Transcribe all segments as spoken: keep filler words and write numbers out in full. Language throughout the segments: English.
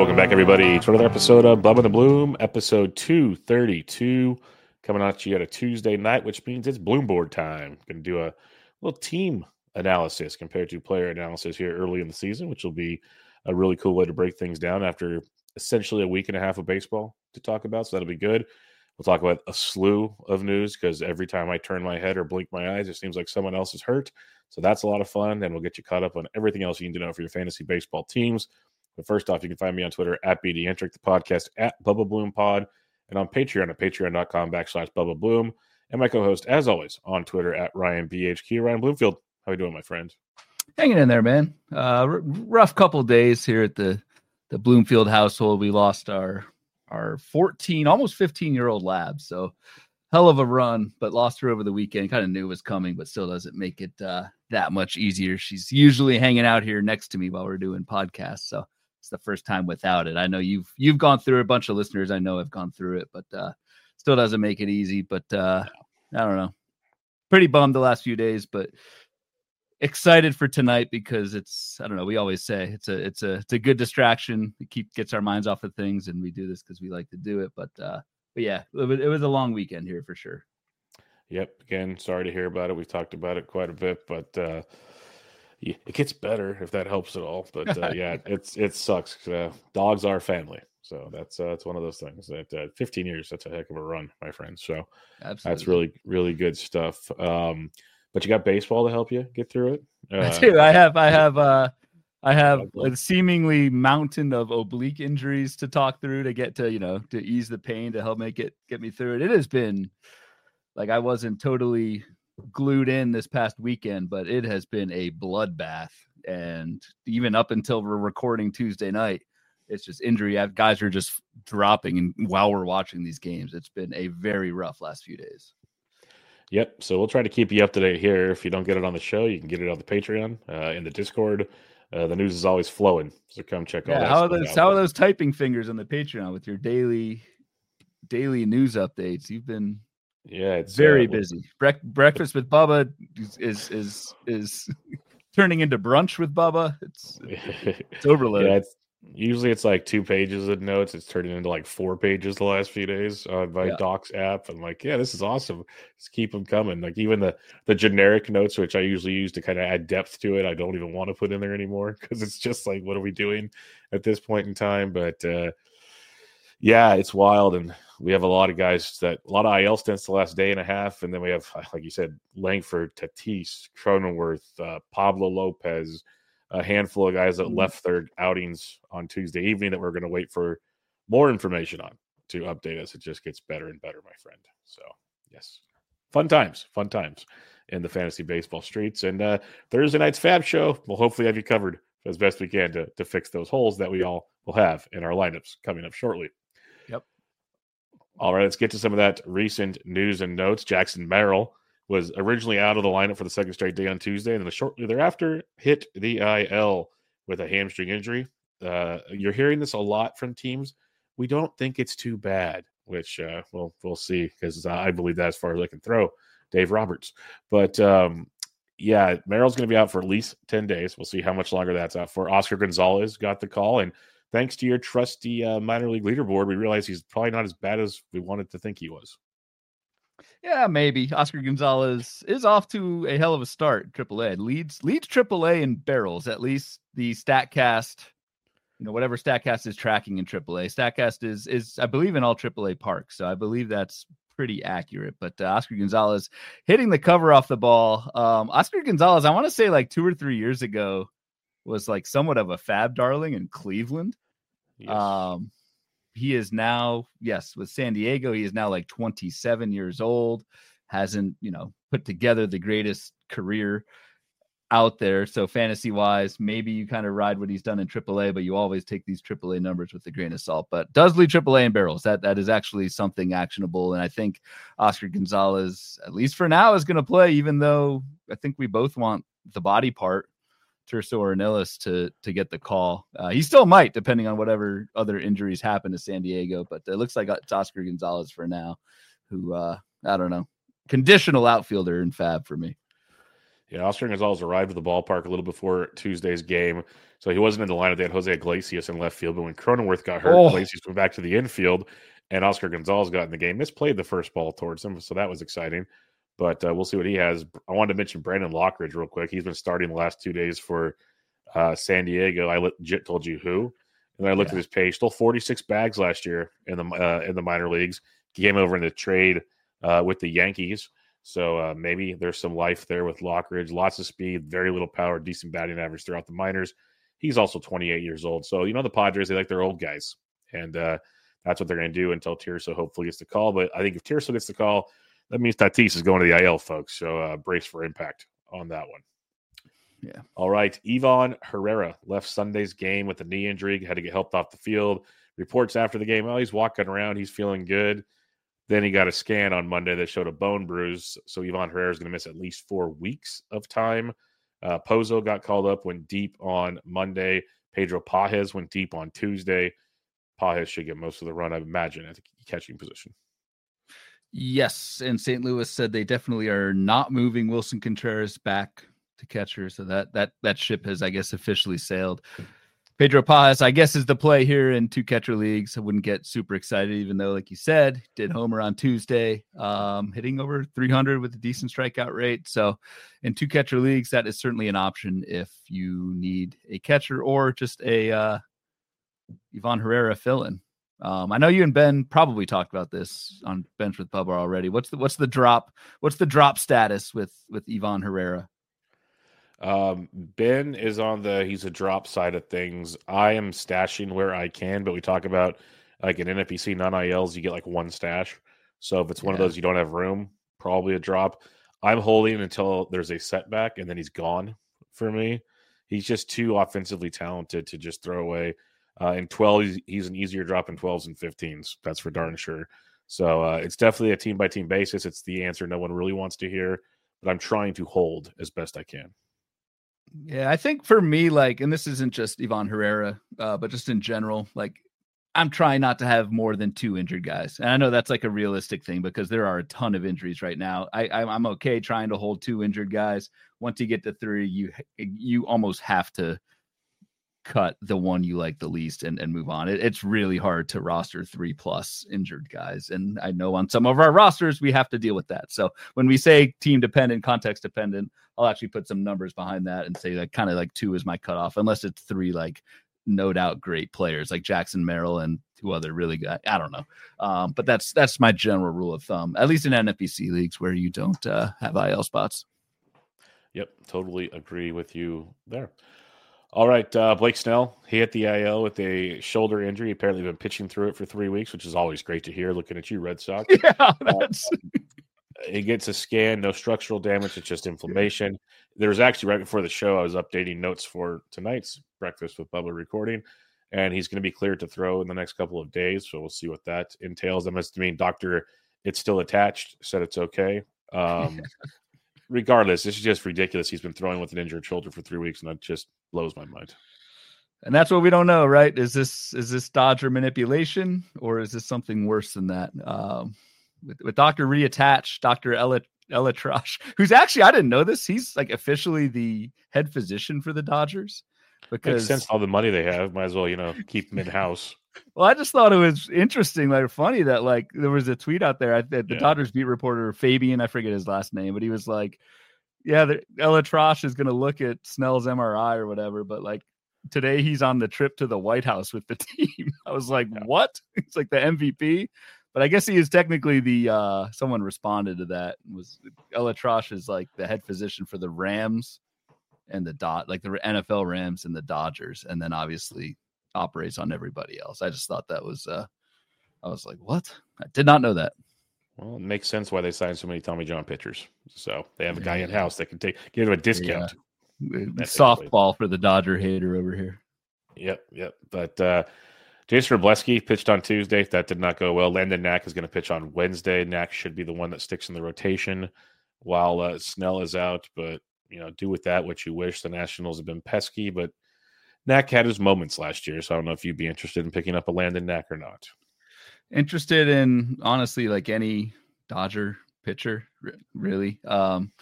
welcome back, everybody, to another episode of Bub and the Bloom, episode two thirty-two, coming at you at a Tuesday night, which means it's Bloom Board time. Going to do a little team analysis compared to player analysis here early in the season, which will be a really cool way to break things down after essentially a week and a half of baseball to talk about, so that'll be good. We'll talk about a slew of news because every time I turn my head or blink my eyes, it seems like someone else is hurt, so that's a lot of fun, and we'll get you caught up on everything else you need to know for your fantasy baseball teams. But first off, you can find me on Twitter at BDentric, the podcast at Bubba Bloom Pod, and on Patreon at patreon.com backslash Bubba Bloom, and my co-host, as always, on Twitter at Ryan B H Q. Ryan Bloomfield, how are you doing, my friend? Hanging in there, man. Uh, r- rough couple days here at the, the Bloomfield household. We lost our our fourteen, almost fifteen-year-old lab, so hell of a run, but lost her over the weekend. Kind of knew it was coming, but still doesn't make it uh, that much easier. She's usually hanging out here next to me while we're doing podcasts, so it's the first time without it. I know you've you've gone through it. A bunch of listeners I know have gone through it, but uh, still doesn't make it easy. But uh, I don't know. Pretty bummed the last few days, but excited for tonight because it's, I don't know, we always say it's a it's a it's a good distraction. It keep gets our minds off of things, and we do this because we like to do it. But uh, but yeah, it was, it was a long weekend here for sure. Yep. Again, sorry to hear about it. We've talked about it quite a bit, but uh, it gets better if that helps at all. But uh, yeah, it's it sucks. Uh, dogs are family, so that's uh, it's one of those things. That uh, fifteen years, that's a heck of a run, my friend. So Absolutely. That's really really good stuff. Um, but you got baseball to help you get through it. Uh, I do. I have. I have. Uh, I have a seemingly mountain of oblique injuries to talk through to get to you know to ease the pain to help make it get me through it. It has been like I wasn't totally glued in this past weekend, but it has been a bloodbath, and even up until we're recording Tuesday night, it's just injury. Guys are just dropping, and while we're watching these games, it's been a very rough last few days. Yep. So we'll try to keep you up to date here. If you don't get it on the show, you can get it on the Patreon, uh, in the Discord. Uh, the news is always flowing, so come check all yeah, that. How are stuff those? out. How are those typing fingers on the Patreon with your daily daily news updates? You've been Yeah, it's very uh, busy. Bre- breakfast with Bubba is is is, is turning into brunch with Bubba. It's it's overload. Yeah, it's usually it's like two pages of notes. It's turning into like four pages the last few days on my Yeah. Docs app. I'm like, yeah, this is awesome. Just keep them coming. Like even the the generic notes, which I usually use to kind of add depth to it, I don't even want to put in there anymore because it's just like, what are we doing at this point in time? But uh, yeah, it's wild, and we have a lot of guys that a lot of I L stints the last day and a half, and then we have, like you said, Langford, Tatis, Cronenworth, uh, Pablo Lopez, a handful of guys that Mm. left their outings on Tuesday evening that we're going to wait for more information on to update us. It just gets better and better, my friend. So yes, fun times, fun times in the fantasy baseball streets. And uh, Thursday night's Fab Show, we'll hopefully have you covered as best we can to to fix those holes that we all will have in our lineups coming up shortly. Yep. All right, let's get to some of that recent news and notes. Jackson Merrill was originally out of the lineup for the second straight day on Tuesday, and then shortly thereafter hit the I L with a hamstring injury. Uh, you're hearing this a lot from teams. We don't think it's too bad, which uh, we'll we'll see, because uh, I believe that as far as I can throw Dave Roberts. But um, yeah, Merrill's going to be out for at least ten days. We'll see how much longer that's out for. Oscar Gonzalez got the call, and thanks to your trusty uh, minor league leaderboard, we realize he's probably not as bad as we wanted to think he was. Yeah, maybe. Oscar Gonzalez is off to a hell of a start. Triple A leads leads Triple A in barrels. At least the Statcast, you know, whatever Statcast is tracking in Triple A. Statcast is is I believe in all Triple A parks, so I believe that's pretty accurate. But uh, Oscar Gonzalez hitting the cover off the ball. Um, Oscar Gonzalez, I want to say like two or three years ago, was like somewhat of a fab darling in Cleveland. Yes. Um, he is now, yes, with San Diego, he is now like twenty-seven years old, hasn't, you know, put together the greatest career out there. So fantasy wise, maybe you kind of ride what he's done in triple A, but you always take these triple A numbers with a grain of salt. But does lead triple A in barrels. That that is actually something actionable. And I think Oscar Gonzalez, at least for now, is going to play, even though I think we both want the body part, Terso or Nillis, to to get the call. Uh, he still might, depending on whatever other injuries happen to San Diego. But it looks like it's Oscar Gonzalez for now, who, uh, I don't know, conditional outfielder in fab for me. Yeah, Oscar Gonzalez arrived at the ballpark a little before Tuesday's game, so he wasn't in the lineup. They had Jose Iglesias in left field, but when Cronenworth got hurt, Oh. Iglesias went back to the infield, and Oscar Gonzalez got in the game. Misplayed the first ball towards him, so that was exciting. But uh, we'll see what he has. I wanted to mention Brandon Lockridge real quick. He's been starting the last two days for uh, San Diego. I legit told you who. And then I looked yeah. at his page. Stole forty-six bags last year in the uh, in the minor leagues. He came over in the trade uh, with the Yankees. So uh, maybe there's some life there with Lockridge. Lots of speed, very little power, decent batting average throughout the minors. He's also twenty-eight years old. So, you know, the Padres, they like their old guys. And uh, that's what they're going to do until Tirso hopefully gets the call. But I think if Tirso gets the call, that means Tatis is going to the I L, folks. So uh, brace for impact on that one. Yeah. All right. Ivan Herrera left Sunday's game with a knee injury, had to get helped off the field. Reports after the game, oh, he's walking around. He's feeling good. Then he got a scan on Monday that showed a bone bruise. So Ivan Herrera is going to miss at least four weeks of time. Uh, Pozo got called up, went deep on Monday. Pedro Pajes went deep on Tuesday. Pajes should get most of the run, I imagine, at the catching position. Yes, and Saint Louis said they definitely are not moving Wilson Contreras back to catcher. So that that that ship has, I guess, officially sailed. Pedro Pajes, I guess, is the play here in two catcher leagues. I wouldn't get super excited, even though, like you said, did homer on Tuesday, um, hitting over three hundred with a decent strikeout rate. So in two catcher leagues, that is certainly an option if you need a catcher or just a uh, Ivan Herrera fill-in. Um, I know you and Ben probably talked about this on Bench with Bubba already. What's the what's the drop? What's the drop status with with Ivan Herrera? Um, Ben is on the he's a drop side of things. I am stashing where I can, but we talk about like in N F B C non-I Ls, you get like one stash. So if it's one yeah. of those you don't have room, probably a drop. I'm holding until there's a setback, and then he's gone for me. He's just too offensively talented to just throw away. Uh, in twelve, he's, he's an easier drop in twelves and fifteens. That's for darn sure. So uh, it's definitely a team-by-team basis. It's the answer no one really wants to hear, but I'm trying to hold as best I can. Yeah, I think for me, like, and this isn't just Ivan Herrera, uh, but just in general, like, I'm trying not to have more than two injured guys. And I know that's like a realistic thing because there are a ton of injuries right now. I, I I'm okay trying to hold two injured guys. Once you get to three, you you almost have to cut the one you like the least and, and move on. It, it's really hard to roster three plus injured guys. And I know on some of our rosters, we have to deal with that. So when we say team dependent, context dependent, I'll actually put some numbers behind that and say that kind of like two is my cutoff, unless it's three, like no doubt great players like Jackson Merrill and two other really good. I don't know. Um, but that's, that's my general rule of thumb, at least in N F B C leagues where you don't uh, have I L spots. Yep. Totally agree with you there. All right, uh, Blake Snell, he hit the I L with a shoulder injury. Apparently been pitching through it for three weeks, which is always great to hear, looking at you, Red Sox. Yeah, that's... Uh, he gets a scan, no structural damage, it's just inflammation. There was actually, right before the show, I was updating notes for tonight's Breakfast with Bubba recording, and he's going to be cleared to throw in the next couple of days, so we'll see what that entails. That must mean Doctor It's Still Attached said it's okay. Um Regardless, this is just ridiculous. He's been throwing with an injured shoulder for three weeks, and that just blows my mind. And that's what we don't know, right? Is this is this Dodger manipulation, or is this something worse than that? Um, with, with Doctor Reattach, Doctor Ella Elatrash, who's actually, I didn't know this. He's like officially the head physician for the Dodgers. Because makes sense. All the money they have, might as well, you know, keep them in house. Well, I just thought it was interesting, like funny that like there was a tweet out there. The yeah. Dodgers beat reporter Fabian, I forget his last name, but he was like, "Yeah, the, Elatrash is going to look at Snell's M R I or whatever." But like today, he's on the trip to the White House with the team. I was like, yeah. "What?" It's like the M V P, but I guess he is technically the. Uh, someone responded to that. Was Elatrash is like the head physician for the Rams and the dot, like the N F L Rams and the Dodgers, and then obviously operates on everybody else. I just thought that was uh I was like, what? I did not know that. Well, it makes sense why they signed so many Tommy John pitchers. So they have a guy in house that can take give him a discount. Yeah. Softball for the Dodger hater over here. Yep, yep. But uh Jason Robleski pitched on Tuesday. That did not go well. Landon Knack is going to pitch on Wednesday. Knack should be the one that sticks in the rotation while uh, Snell is out. But you know, do with that what you wish. The Nationals have been pesky, but Knack had his moments last year, so I don't know if you'd be interested in picking up a Landon Knack or not. Interested in, honestly, like any Dodger pitcher, really. Um,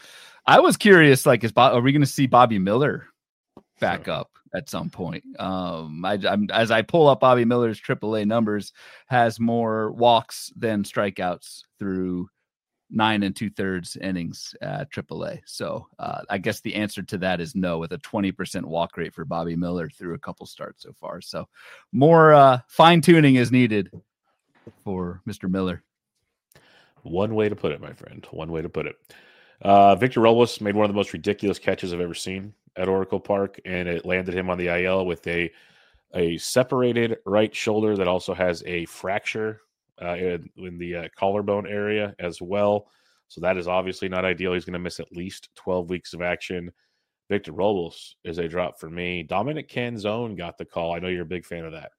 I was curious, like, is Bob, are we going to see Bobby Miller back up at some point? Um, I, I'm as I pull up Bobby Miller's triple A numbers, has more walks than strikeouts through nine and two thirds innings at triple A. So uh, I guess the answer to that is no, with a twenty percent walk rate for Bobby Miller through a couple starts so far. So more uh, fine tuning is needed for Mister Miller. One way to put it, my friend. One way to put it. Uh, Victor Robles made one of the most ridiculous catches I've ever seen at Oracle Park, and it landed him on the I L with a a separated right shoulder that also has a fracture uh, in, in the uh, collarbone area as well. So that is obviously not ideal. He's going to miss at least twelve weeks of action. Victor Robles is a drop for me. Dominic Canzone got the call. I know you're a big fan of that.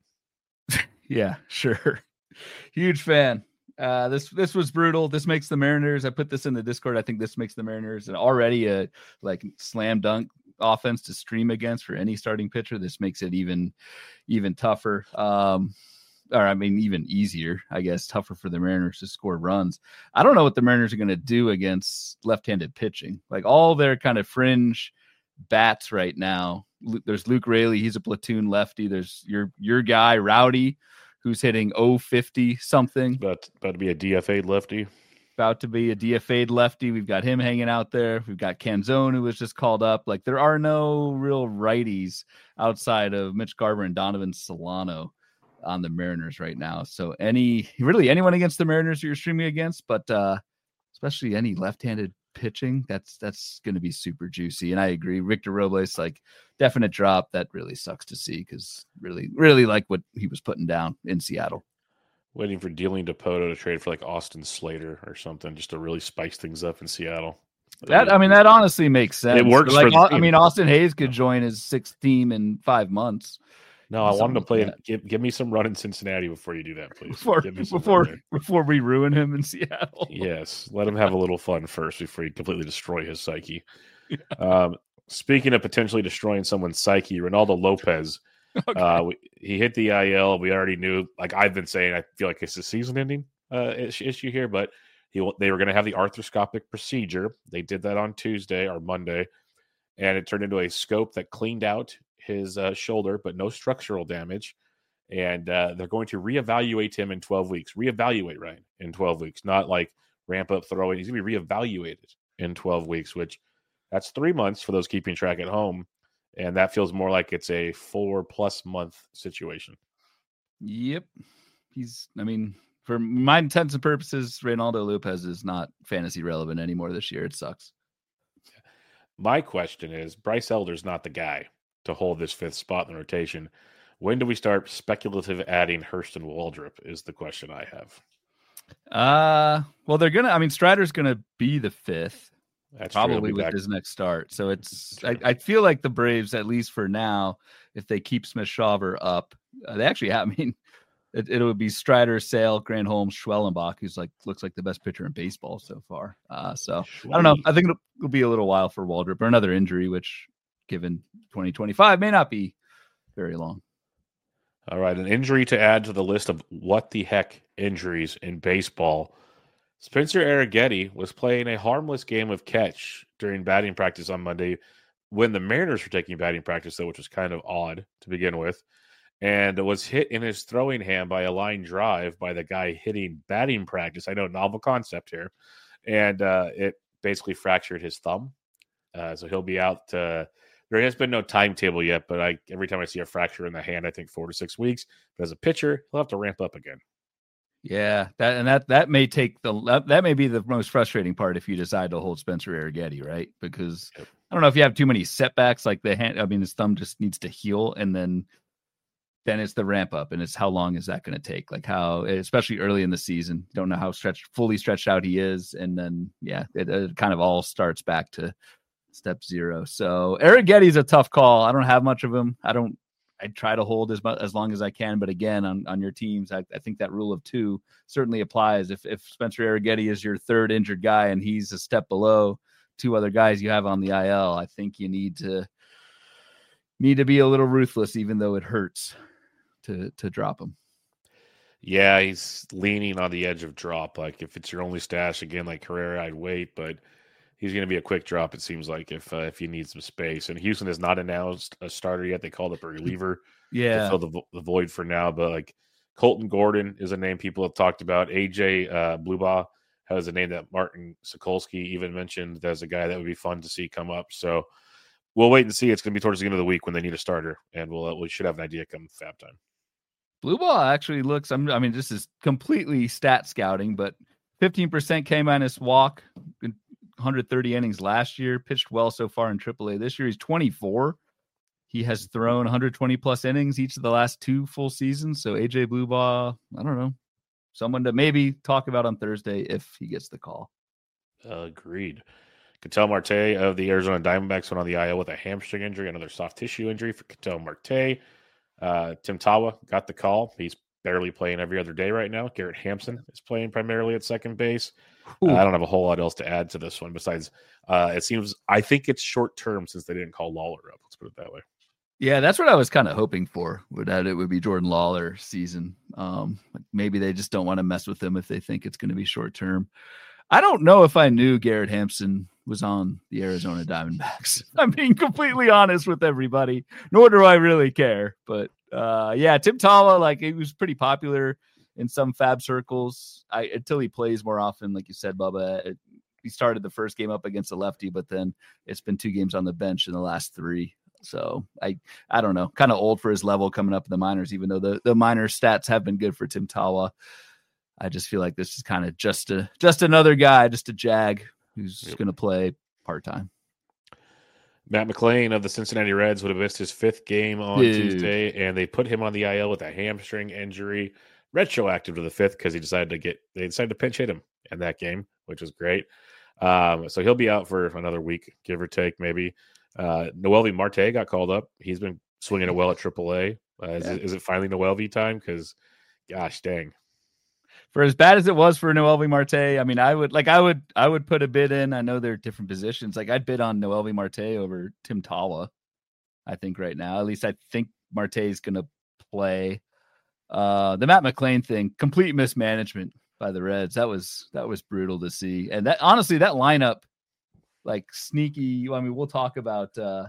Yeah, sure. Huge fan. Uh, this this was brutal. This makes the Mariners. I put this in the Discord. I think this makes the Mariners an already a like slam dunk offense to stream against for any starting pitcher. This makes it even even tougher. Um, or I mean, even easier, I guess, tougher for the Mariners to score runs. I don't know what the Mariners are going to do against left-handed pitching. Like all their kind of fringe bats right now. There's Luke Raley. He's a platoon lefty. There's your your guy Rowdy, who's hitting oh fifty something. About, about to be a D F A'd lefty. About to be a D F A'd lefty. We've got him hanging out there. We've got Canzone, who was just called up. Like, there are no real righties outside of Mitch Garver and Donovan Solano on the Mariners right now. So any, really anyone against the Mariners you're streaming against, but uh, especially any left-handed pitching, that's that's going to be super juicy. And I agree, Victor Robles, like, definite drop. That really sucks to see, because really, really like what he was putting down in Seattle. Waiting for Dealing Dipoto to trade for like Austin Slater or something, just to really spice things up in Seattle. That I mean, that honestly makes sense. It works. Like, for I mean, Austin Hayes could join his sixth team in five months. No, I want him to play. Like give give me some run in Cincinnati before you do that, please. Before give me before before we ruin him in Seattle. Yes, let him have a little fun first before you completely destroy his psyche. Yeah. Um, speaking of potentially destroying someone's psyche, Ronaldo Lopez. Okay. Uh, we, he hit the I L. We already knew, like I've been saying, I feel like it's a season-ending uh, issue here, but he they were going to have the arthroscopic procedure. They did that on Tuesday or Monday, and it turned into a scope that cleaned out his uh, shoulder, but no structural damage. And uh, they're going to reevaluate him in twelve weeks. Reevaluate, right, in twelve weeks, not like ramp up throwing. He's going to be reevaluated in twelve weeks, which that's three months for those keeping track at home. And that feels more like it's a four plus month situation. Yep. He's, I mean, for my intents and purposes, Ronaldo Lopez is not fantasy relevant anymore this year. It sucks. My question is, Bryce Elder's not the guy to hold this fifth spot in the rotation. When do we start speculative adding Hurston Waldrop is the question I have. Uh, well, they're going to, I mean, Strider's going to be the fifth. That's probably with back. his next start. So it's, I, I feel like the Braves, at least for now, if they keep Smith-Shawver up, uh, they actually have, I mean, it, it would be Strider, Sale, Granholm, Schwellenbach, who's like, looks like the best pitcher in baseball so far. Uh, so Sweet. I don't know. I think it'll, it'll be a little while for Waldrop, or another injury, which given twenty twenty-five may not be very long. All right. An injury to add to the list of what the heck injuries in baseball. Spencer Arrighetti was playing a harmless game of catch during batting practice on Monday when the Mariners were taking batting practice, though, which was kind of odd to begin with, and was hit in his throwing hand by a line drive by the guy hitting batting practice. I know, novel concept here. And uh, it basically fractured his thumb. Uh, so he'll be out. Uh, there has been no timetable yet, but I every time I see a fracture in the hand, I think four to six weeks. But as a pitcher, he'll have to ramp up again. Yeah, that and that that may take the that, that may be the most frustrating part if you decide to hold Spencer Arrighetti, right? Because yep. I don't know if you have too many setbacks, like the hand. I mean, his thumb just needs to heal, and then then it's the ramp up, and it's how long is that going to take? Like how, especially early in the season, don't know how stretched, fully stretched out he is, and then yeah, it, it kind of all starts back to step zero. So Arrighetti's a tough call. I don't have much of him. I don't. I try to hold as much as long as I can, but again, on, on your teams, I, I think that rule of two certainly applies. If if Spencer Arrighetti is your third injured guy and he's a step below two other guys you have on the I L, I think you need to need to be a little ruthless, even though it hurts to to drop him. Yeah, he's leaning on the edge of drop. Like if it's your only stash again, like Herrera, I'd wait, but he's going to be a quick drop. It seems like if uh, if you need some space. And Houston has not announced a starter yet. They called up a reliever yeah. to fill the, the void for now. But like Colton Gordon is a name people have talked about. A J uh, Bluebaugh has a name that Martin Sokolsky even mentioned as a guy that would be fun to see come up. So we'll wait and see. It's going to be towards the end of the week when they need a starter, and we'll uh, we should have an idea come Fab time. Bluebaugh actually looks. I'm, I mean, this is completely stat scouting, but fifteen percent K minus walk, one hundred thirty innings last year. Pitched well so far in triple A this year. He's twenty-four. He has thrown one hundred twenty plus innings each of the last two full seasons. So A J Bluebaugh, I don't know, someone to maybe talk about on Thursday if he gets the call. Agreed. Ketel Marte of the Arizona Diamondbacks went on the I L with a hamstring injury, another soft tissue injury for Ketel Marte. Uh, Tim Tawa got the call. He's barely playing every other day right now. Garrett Hampson is playing primarily at second base. Uh, I don't have a whole lot else to add to this one besides uh, it seems I think it's short term since they didn't call Lawler up. Let's put it that way. Yeah, that's what I was kind of hoping for. Would that it would be Jordan Lawler season. Um, maybe they just don't want to mess with him if they think it's going to be short term. I don't know if I knew Garrett Hampson was on the Arizona Diamondbacks. I'm being completely honest with everybody, nor do I really care. But uh, yeah, Tim Tawa, like he was pretty popular in some Fab circles I, until he plays more often. Like you said, Bubba, it, he started the first game up against a lefty, but then it's been two games on the bench in the last three. So I, I don't know, kind of old for his level coming up in the minors, even though the, the minor stats have been good for Tim Tawa. I just feel like this is kind of just a, just another guy, just a jag who's yep. going to play part-time. Matt McLain of the Cincinnati Reds would have missed his fifth game on Dude. Tuesday, and they put him on the I L with a hamstring injury, retroactive to the fifth because he decided to get they decided to pinch hit him in that game, which was great. Um, so he'll be out for another week, give or take, maybe. Uh, Noelvi Marte got called up. He's been swinging it well at triple A. Uh, is, yeah. it, is it finally Noelvi time? Because, gosh dang. For as bad as it was for Noelvi Marte, I mean, I would like I would I would put a bid in. I know they're different positions. Like I'd bid on Noelvi Marte over Tim Tawa. I think right now, at least I think Marte is going to play. Uh, the Matt McLain thing, complete mismanagement by the Reds. That was that was brutal to see. And that honestly, that lineup, like sneaky. I mean, we'll talk about uh,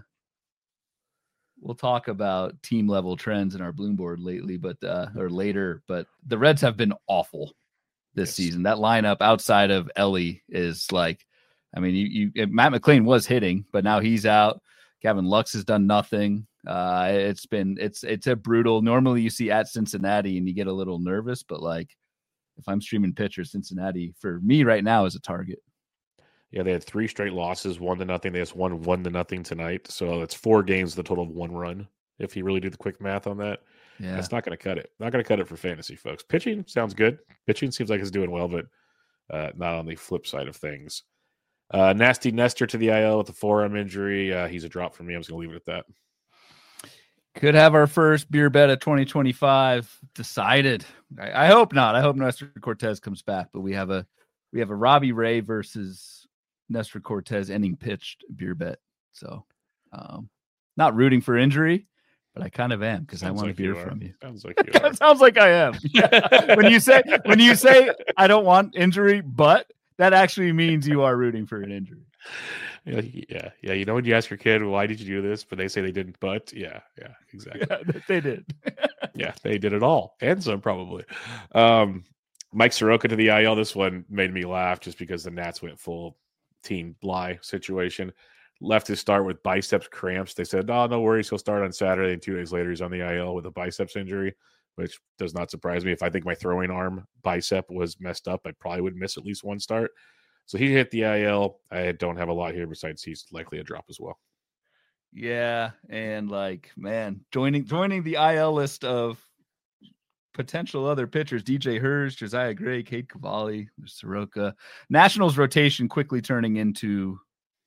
we'll talk about team level trends in our Bloom board lately, but uh, or later. But the Reds have been awful this yes. season. That lineup outside of Ellie is like, I mean, you, you Matt McLain was hitting, but now he's out. Gavin Lux has done nothing. Uh, it's been it's it's a brutal. Normally, you see at Cincinnati and you get a little nervous, but like if I'm streaming pitchers, Cincinnati for me right now is a target. Yeah, they had three straight losses, one to nothing. They just won one to nothing tonight. So it's four games, the total of one run. If you really do the quick math on that, yeah, that's not going to cut it. Not going to cut it for fantasy, folks. Pitching sounds good. Pitching seems like it's doing well, but uh, not on the flip side of things. Uh, Nasty Nestor to the I L with a forearm injury. Uh, he's a drop for me. I'm just going to leave it at that. Could have our first beer bet of twenty twenty-five decided. I, I hope not. I hope Nestor Cortez comes back, but we have a we have a Robbie Ray versus Nestor Cortez inning pitched beer bet. So um, not rooting for injury, but I kind of am because I want like to hear you from you. Sounds like you are. Sounds like I am. Yeah. when you say when you say I don't want injury, but that actually means you are rooting for an injury. Yeah, yeah, yeah. You know when you ask your kid, why did you do this? But they say they didn't, but yeah, yeah, exactly. Yeah, they did. Yeah, they did it all. And some probably. Um, Mike Soroka to the I L. This one made me laugh just because the Nats went full team lie situation. Left his start with biceps cramps. They said, oh, no worries. He'll start on Saturday. And two days later, he's on the I L with a biceps injury, which does not surprise me. If I think my throwing arm bicep was messed up, I probably would miss at least one start. So he hit the I L. I don't have a lot here besides he's likely a drop as well. Yeah, and like, man, joining joining the I L list of potential other pitchers, D J Hurst, Josiah Gray, Cade Cavalli, Soroka. Nationals rotation quickly turning into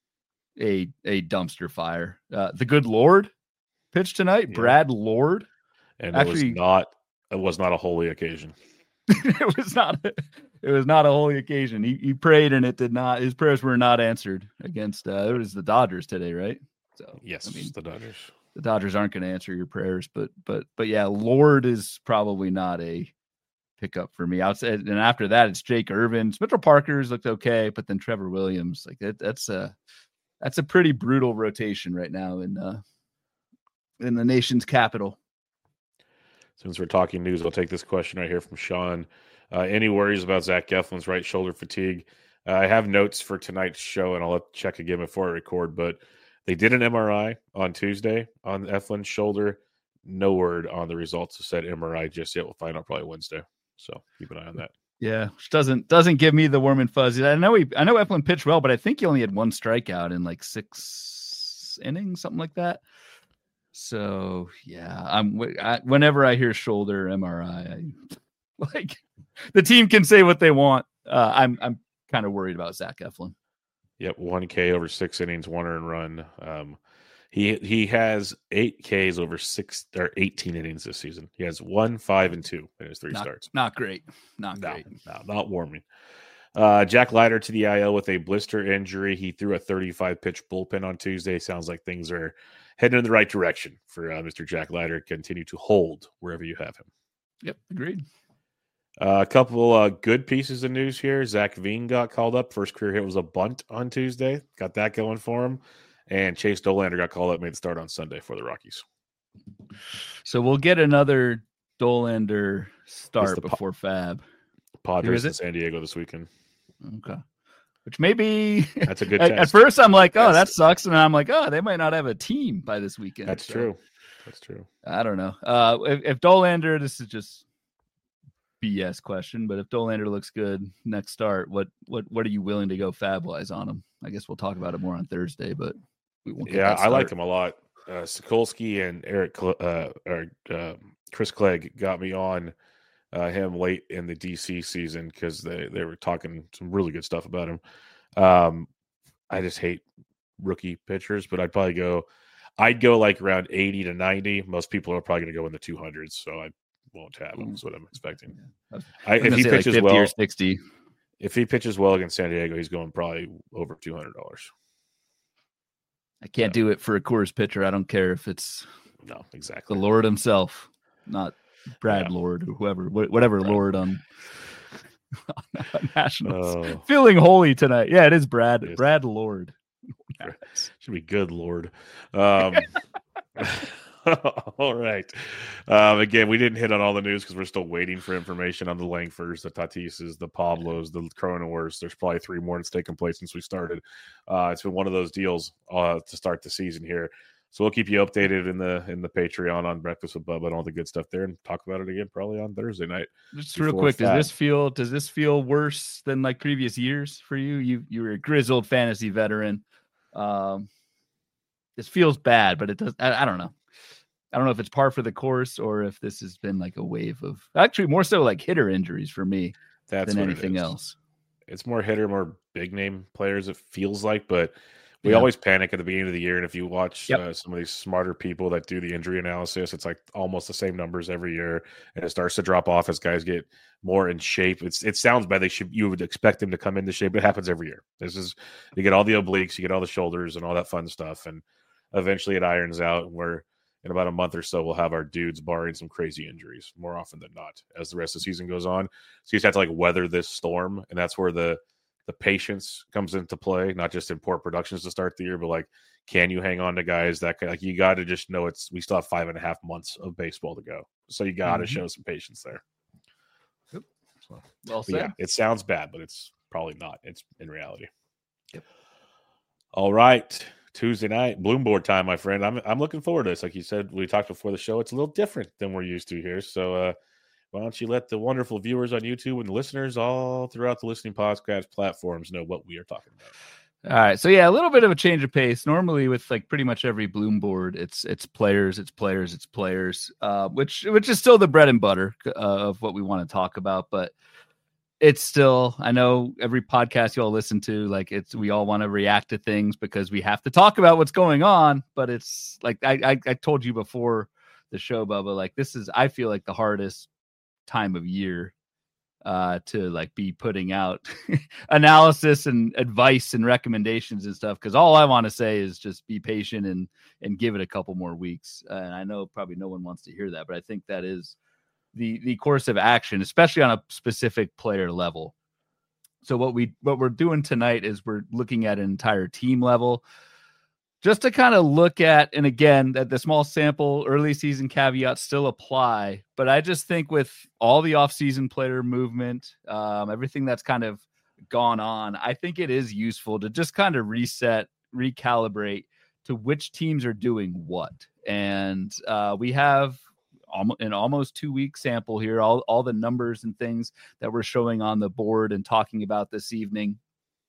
a a dumpster fire. Uh, the good Lord pitched tonight, yeah. Brad Lord. And it Actually, was not it was not a holy occasion. it was not a, it was not a holy occasion. He he prayed and it did not. His prayers were not answered against. Uh, it was the Dodgers today, right? So yes, I mean the Dodgers. The Dodgers aren't going to answer your prayers, but but but yeah, Lord is probably not a pickup for me. Outside, and after that, it's Jake Irvin. Mitchell Parker's looked okay, but then Trevor Williams, like that, that's a that's a pretty brutal rotation right now in uh, in the nation's capital. Since we're talking news, I'll take this question right here from Sean. Uh, any worries about Zach Eflin's right shoulder fatigue? Uh, I have notes for tonight's show, and I'll let check again before I record, but they did an M R I on Tuesday on Eflin's shoulder. No word on the results of said M R I just yet. We'll find out probably Wednesday. So keep an eye on that. Yeah, which doesn't doesn't give me the warm and fuzzy. I know he, I know Eflin pitched well, but I think he only had one strikeout in like six innings, something like that. So yeah, I'm I, whenever I hear shoulder M R I, I, like the team can say what they want. Uh, I'm I'm kind of worried about Zach Eflin. Yep, one K over six innings, one earned run. Um, he he has eight Ks over six or eighteen innings this season. He has one, five, and two in his three not, starts. Not great. Not no, great. No, not warming. Uh, Jack Leiter to the I L with a blister injury. He threw a thirty-five pitch bullpen on Tuesday. Sounds like things are heading in the right direction for uh, Mister Jack Leiter. Continue to hold wherever you have him. Yep, agreed. Uh, a couple uh, good pieces of news here. Zach Veen got called up. First career hit was a bunt on Tuesday. Got that going for him. And Chase Dolander got called up, made the start on Sunday for the Rockies. So we'll get another Dolander start the before pa- Fab. Padres in San Diego this weekend. Okay. Which maybe that's a good at, test. At first I'm like, oh, that sucks. And I'm like, oh, they might not have a team by this weekend. That's so. true. That's true. I don't know. Uh, if, if Dolander, this is just B S question, but if Dolander looks good next start, what what what are you willing to go Fab wise on him? I guess we'll talk about it more on Thursday, but we won't. Yeah, I like him a lot. Uh, Sokolsky and Eric uh, or uh, Chris Clegg got me on uh, him late in the D C season because they they were talking some really good stuff about him. Um, I just hate rookie pitchers, but I'd probably go. I'd go like around eighty to ninety. Most people are probably going to go in the two hundreds, so I won't have him. Is what I'm expecting. Yeah. I, if he pitches like well, or sixty. If he pitches well against San Diego, he's going probably over two hundred dollars. I can't yeah. do it for a Coors pitcher. I don't care if it's no exactly the Lord himself, not Brad yeah. Lord or whoever, whatever Brad. Lord on, on Nationals. Oh. Feeling holy tonight. Yeah, it is Brad. It is. Brad Lord. Should be good, Lord. Um, all right. Um, again, we didn't hit on all the news because we're still waiting for information on the Langfords, the Tatises, the Pablos, the Cronenworths. There's probably three more that's taken place since we started. Uh, it's been one of those deals uh, to start the season here. So we'll keep you updated in the in the Patreon on Breakfast with Bubba and all the good stuff there, and talk about it again probably on Thursday night. Just real quick, Fab. does this feel does this feel worse than like previous years for you? You you were a grizzled fantasy veteran. Um, this feels bad, but it does. I, I don't know. I don't know if it's par for the course or if this has been like a wave of actually more so like hitter injuries for me That's than anything it else. It's more hitter, more big name players. It feels like, but we yeah. always panic at the beginning of the year. And if you watch yep. uh, some of these smarter people that do the injury analysis, it's like almost the same numbers every year, and it starts to drop off as guys get more in shape. It's it sounds bad. They should you would expect them to come into shape. It happens every year. This is you get all the obliques, you get all the shoulders, and all that fun stuff, and eventually it irons out. And we're in about a month or so, we'll have our dudes barring some crazy injuries more often than not as the rest of the season goes on. So you just have to like weather this storm, and that's where the the patience comes into play, not just in poor productions to start the year, but like, can you hang on to guys that like you got to just know it's we still have five and a half months of baseball to go, so you got to mm-hmm. show some patience there. Yep. So, well said. Yeah, it sounds bad, but it's probably not. It's in reality. Yep. All right. Tuesday night, Bloomboard time, my friend. I'm I'm looking forward to this. Like you said, we talked before the show. It's a little different than we're used to here. So uh, why don't you let the wonderful viewers on YouTube and the listeners all throughout the listening podcast platforms know what we are talking about? All right. So yeah, a little bit of a change of pace. Normally with like pretty much every Bloomboard, it's it's players, it's players, it's players, uh, which which is still the bread and butter uh, of what we want to talk about, but it's still, I know every podcast you all listen to, like it's, we all want to react to things because we have to talk about what's going on, but it's like, I, I, I told you before the show, Bubba, like this is, I feel like the hardest time of year uh, to like be putting out analysis and advice and recommendations and stuff. Cause all I want to say is just be patient and, and give it a couple more weeks. Uh, and I know probably no one wants to hear that, but I think that is the the course of action, especially on a specific player level. So what we what we're doing tonight is we're looking at an entire team level, just to kind of look at, and again, that the small sample early season caveats still apply. But I just think with all the offseason player movement, um, everything that's kind of gone on, I think it is useful to just kind of reset, recalibrate to which teams are doing what. And uh, we have an almost two week sample here, all, all the numbers and things that we're showing on the board and talking about this evening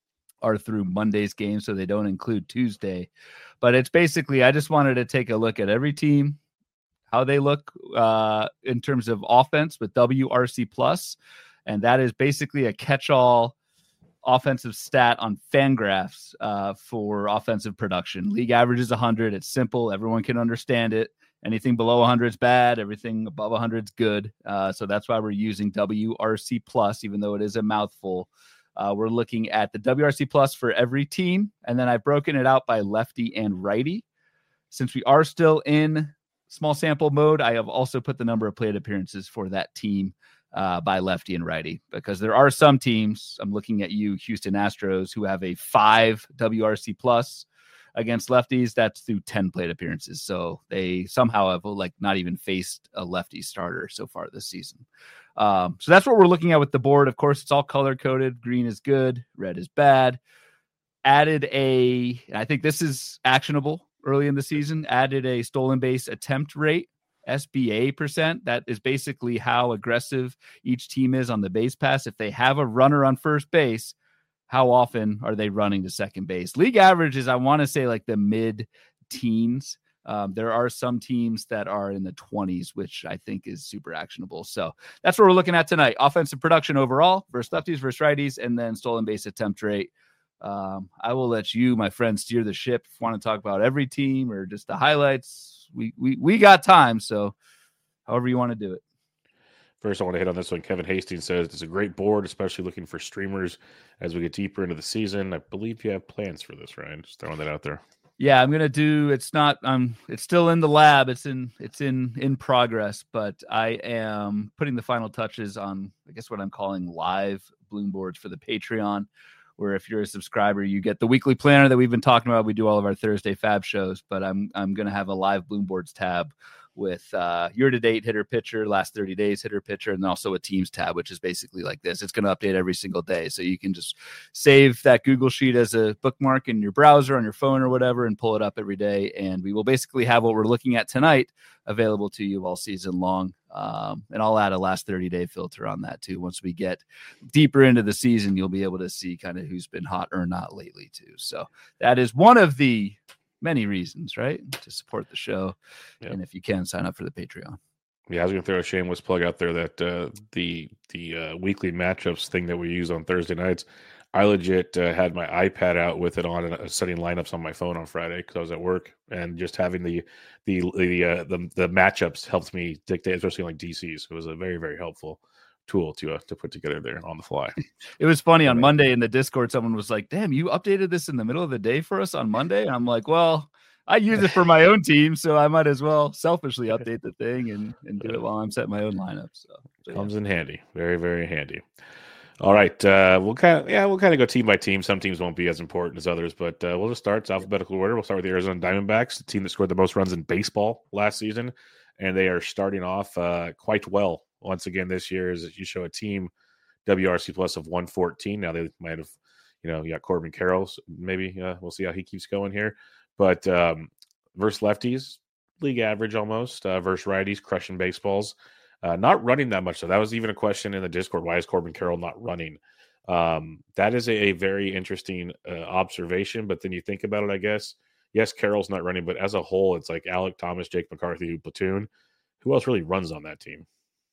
are through Monday's game, so they don't include Tuesday. But it's basically, I just wanted to take a look at every team, how they look uh, in terms of offense with W R C plus, and that is basically a catch-all offensive stat on Fangraphs uh, for offensive production. League average is one hundred. It's simple. Everyone can understand it. Anything below one hundred is bad. Everything above one hundred is good. Uh, so that's why we're using W R C plus, even though it is a mouthful. Uh, we're looking at the W R C plus for every team, and then I've broken it out by lefty and righty. Since we are still in small sample mode, I have also put the number of plate appearances for that team uh, by lefty and righty, because there are some teams, I'm looking at you, Houston Astros, who have a five W R C plus against lefties. That's through ten plate appearances. So they somehow have like not even faced a lefty starter so far this season. Um, so that's what we're looking at with the board. Of course, it's all color coded. Green is good. Red is bad. Added a, I think this is actionable early in the season, added a stolen base attempt rate, S B A percent. That is basically how aggressive each team is on the base pass. If they have a runner on first base, how often are they running to second base? League average is, I want to say, like the mid teens. Um, there are some teams that are in the twenties, which I think is super actionable. So that's what we're looking at tonight. Offensive production overall versus lefties versus righties, and then stolen base attempt rate. Um, I will let you, my friend, steer the ship. If you want to talk about every team or just the highlights, we we we got time. So however you want to do it. First, I want to hit on this one. Kevin Hastings says it's a great board, especially looking for streamers as we get deeper into the season. I believe you have plans for this, Ryan. Just throwing that out there. Yeah, I'm gonna do. It's not. Um, it's still in the lab. It's in. It's in in progress. But I am putting the final touches on, I guess, what I'm calling live Bloom boards for the Patreon, where if you're a subscriber, you get the weekly planner that we've been talking about. We do all of our Thursday Fab shows, but I'm I'm gonna have a live Bloom boards tab with uh, year-to-date hitter pitcher, last thirty days hitter pitcher, and also a teams tab, which is basically like this. It's going to update every single day. So you can just save that Google Sheet as a bookmark in your browser, on your phone or whatever, and pull it up every day. And we will basically have what we're looking at tonight available to you all season long. Um, and I'll add a last thirty-day filter on that too. Once we get deeper into the season, you'll be able to see kind of who's been hot or not lately too. So that is one of the many reasons, right, to support the show. Yeah. And if you can, sign up for the Patreon. Yeah, I was going to throw a shameless plug out there that uh, the the uh, weekly matchups thing that we use on Thursday nights, I legit uh, had my iPad out with it on and uh, setting lineups on my phone on Friday because I was at work, and just having the the the uh, the, the matchups helped me dictate, especially like D Cs. It was a very very helpful tool to uh, to put together there on the fly. It was funny on Monday in the Discord, someone was like, damn, you updated this in the middle of the day for us on Monday? And I'm like, well, I use it for my own team, so I might as well selfishly update the thing and, and do it while I'm setting my own lineup. So, so comes yeah. in handy. Very, very handy. All right. Uh, we'll kind of, yeah, we'll kind of go team by team. Some teams won't be as important as others, but uh, we'll just start. It's alphabetical order. We'll start with the Arizona Diamondbacks, the team that scored the most runs in baseball last season. And they are starting off uh, quite well once again this year, as you show a team W R C plus of one fourteen. Now they might have, you know, you got Corbin Carroll. Maybe uh, we'll see how he keeps going here. But um, versus lefties, league average almost. Uh, versus righties, crushing baseballs. Uh, not running that much. So that was even a question in the Discord. Why is Corbin Carroll not running? Um, that is a, a very interesting uh, observation. But then you think about it, I guess. Yes, Carroll's not running, but as a whole, it's like Alec Thomas, Jake McCarthy, who platoon. Who else really runs on that team?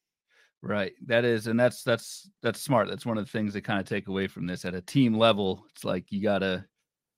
Right. That is, and that's that's that's smart. That's one of the things that kind of take away from this at a team level. It's like you gotta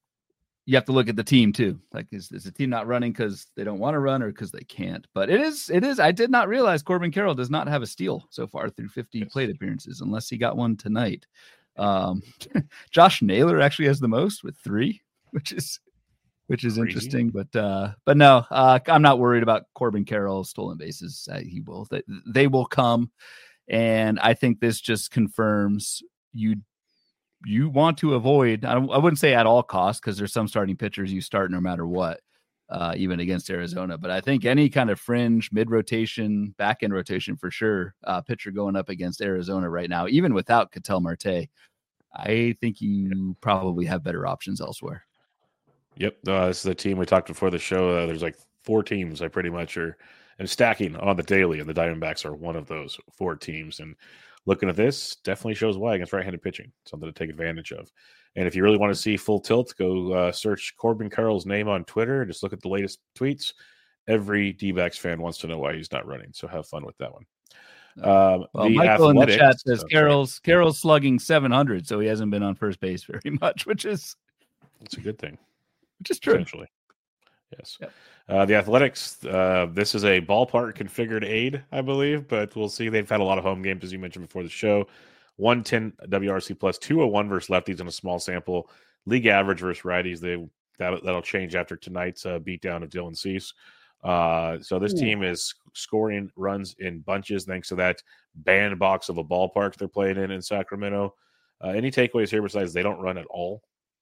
you have to look at the team too. Like, is, is the team not running because they don't want to run or because they can't? But it is, it is. I did not realize Corbin Carroll does not have a steal so far through fifty yes. plate appearances, unless he got one tonight. Um, Josh Naylor actually has the most with three, which is which is Crazy. interesting. But uh, but no, uh, I'm not worried about Corbin Carroll stolen bases. Uh, he will. They, they will come, and I think this just confirms you you want to avoid. I, I wouldn't say at all costs because there's some starting pitchers you start no matter what, uh, even against Arizona. But I think any kind of fringe mid rotation, back end rotation for sure, uh, pitcher going up against Arizona right now, even without Ketel Marte, I think you probably have better options elsewhere. Yep. Uh, this is a team we talked before the show. Uh, there's like four teams I pretty much are and stacking on the daily, and the Diamondbacks are one of those four teams. And looking at this, definitely shows why against right-handed pitching. Something to take advantage of. And if you really want to see full tilt, go uh, search Corbin Carroll's name on Twitter. Just look at the latest tweets. Every D-backs fan wants to know why he's not running, so have fun with that one. Um, well, the Michael in the chat says oh, Carroll's sorry. Carroll's slugging seven hundred, so he hasn't been on first base very much, which is it's a good thing. Which is true. Essentially. Yes. Yep. Uh, the Athletics, uh, this is a ballpark configured aid, I believe, but we'll see. They've had a lot of home games, as you mentioned before the show. one ten W R C plus, two oh one versus lefties in a small sample. League average versus righties. They that, That'll change after tonight's uh, beatdown of Dylan Cease. Uh, so this Ooh. team is scoring runs in bunches thanks to that bandbox of a ballpark they're playing in in Sacramento. Uh, any takeaways here besides they don't run at all?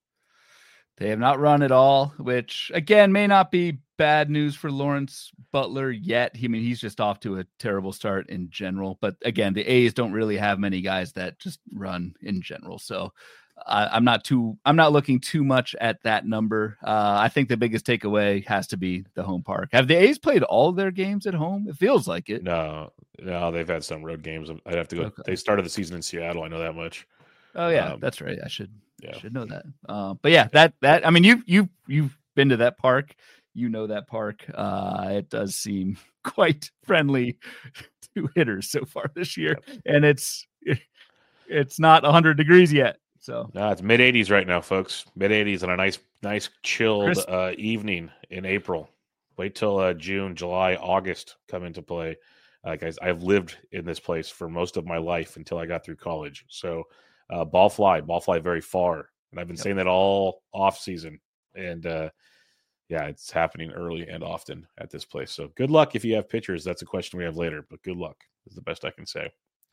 They have not run at all, which, again, may not be bad news for Lawrence Butler yet. I mean, he's just off to a terrible start in general. But, again, the A's don't really have many guys that just run in general. So uh, I'm not too I'm not looking too much at that number. Uh, I think the biggest takeaway has to be the home park. Have the A's played all their games at home? It feels like it. No, no, they've had some road games. I'd have to go. Okay. They started the season in Seattle. I know that much. Oh, yeah, um, that's right. I should. Yeah. Should know that. Uh, but yeah, that that I mean, you you you've been to that park, you know that park. Uh, it does seem quite friendly to hitters so far this year, yep. and it's it, it's not one hundred degrees yet. So no, it's mid eighties right now, folks. Mid eighties on a nice nice chilled uh, evening in April. Wait till uh, June, July, August come into play. Uh, guys, I've lived in this place for most of my life until I got through college. So. Uh, ball fly, ball fly very far. And I've been yep. saying that all off season. And uh, yeah, it's happening early and often at this place. So good luck if you have pitchers. That's a question we have later, but good luck is the best I can say.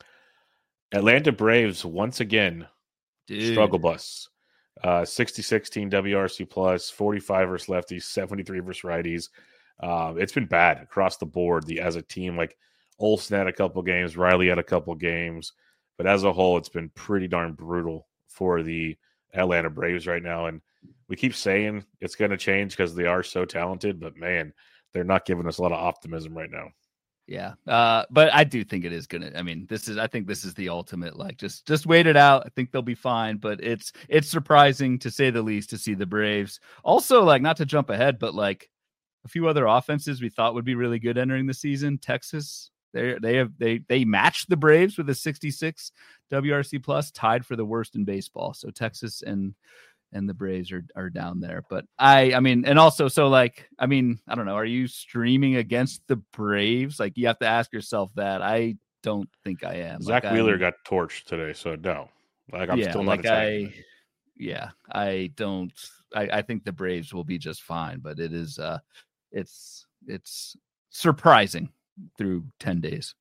Atlanta Braves, once again, Dude. struggle bus. Uh, sixty sixteen W R C plus, forty-five versus lefties, seventy-three versus righties. Uh, it's been bad across the board. The as a team, like Olsen had a couple games, Riley had a couple games. But as a whole, it's been pretty darn brutal for the Atlanta Braves right now. And we keep saying it's going to change because they are so talented. But, man, they're not giving us a lot of optimism right now. Yeah. Uh, but I do think it is going to – I mean, this is – I think this is the ultimate, like, just just wait it out. I think they'll be fine. But it's it's surprising, to say the least, to see the Braves. Also, like, not to jump ahead, but, like, a few other offenses we thought would be really good entering the season. Texas – They they have they they matched the Braves with a sixty-six W R C plus, tied for the worst in baseball. So Texas and and the Braves are are down there. But I I mean, and also so like I mean I don't know. Are you streaming against the Braves? Like you have to ask yourself that. I don't think I am. Zach like, Wheeler I'm, got torched today, so no. Like I'm yeah, still not like I. it. Yeah, I don't. I, I think the Braves will be just fine, but it is uh, it's it's surprising through ten days.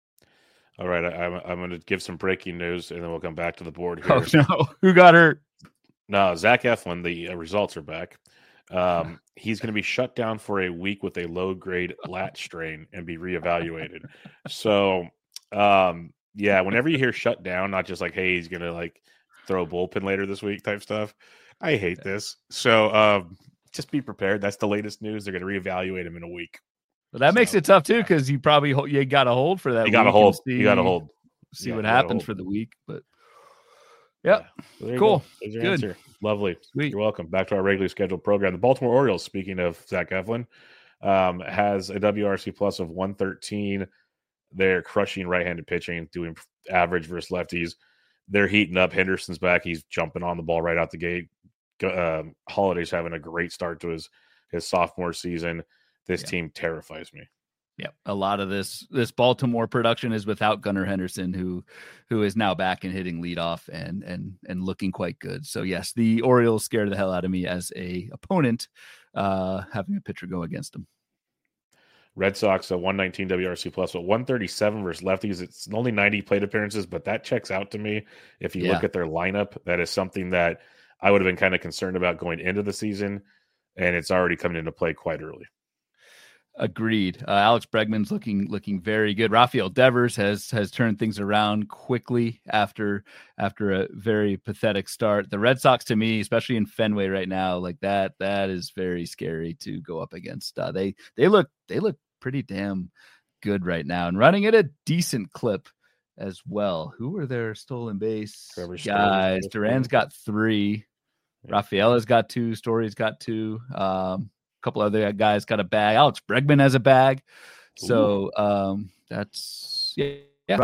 All right, I, I'm I'm going to give some breaking news, and then we'll come back to the board here. Oh no, who got hurt? No, Zach Eflin. The uh, results are back. Um, he's going to be shut down for a week with a low grade lat strain and be reevaluated. So, um, yeah, whenever you hear shut down, not just like hey, he's going to like throw a bullpen later this week type stuff. I hate yeah. this. So, um, just be prepared. That's the latest news. They're going to reevaluate him in a week. Well, that so, makes it tough too, because you probably you got to hold for that. You got to hold. See, you got to hold. See yeah, what happens for the week. But yep, yeah. So cool. Go. There's your Good. Answer. Lovely. Sweet. You're welcome. Back to our regularly scheduled program. The Baltimore Orioles. Speaking of Zach Eflin, um, has a W R C plus of one thirteen. They're crushing right-handed pitching, doing average versus lefties. They're heating up. Henderson's back. He's jumping on the ball right out the gate. Um, Holiday's having a great start to his his sophomore season. This yeah. team terrifies me. Yeah, a lot of this this Baltimore production is without Gunnar Henderson, who who is now back and hitting leadoff and and and looking quite good. So yes, the Orioles scared the hell out of me as a opponent uh, having a pitcher go against them. Red Sox, a one nineteen W R C plus, but one thirty-seven versus lefties. It's only ninety plate appearances, but that checks out to me. If you Yeah. look at their lineup, that is something that I would have been kind of concerned about going into the season, and it's already coming into play quite early. Agreed. Uh, Alex Bregman's looking looking very good. Rafael Devers has has turned things around quickly after after a very pathetic start. The Red Sox, to me, especially in Fenway right now, like that that is very scary to go up against. Uh, they they look they look pretty damn good right now and running at a decent clip as well. Who are their stolen base Trevor guys? Duran's got three. Yeah. Rafaela's got two. Story's got two. Um, couple other guys got a bag. Alex Bregman has a bag. So um, that's yeah, yeah,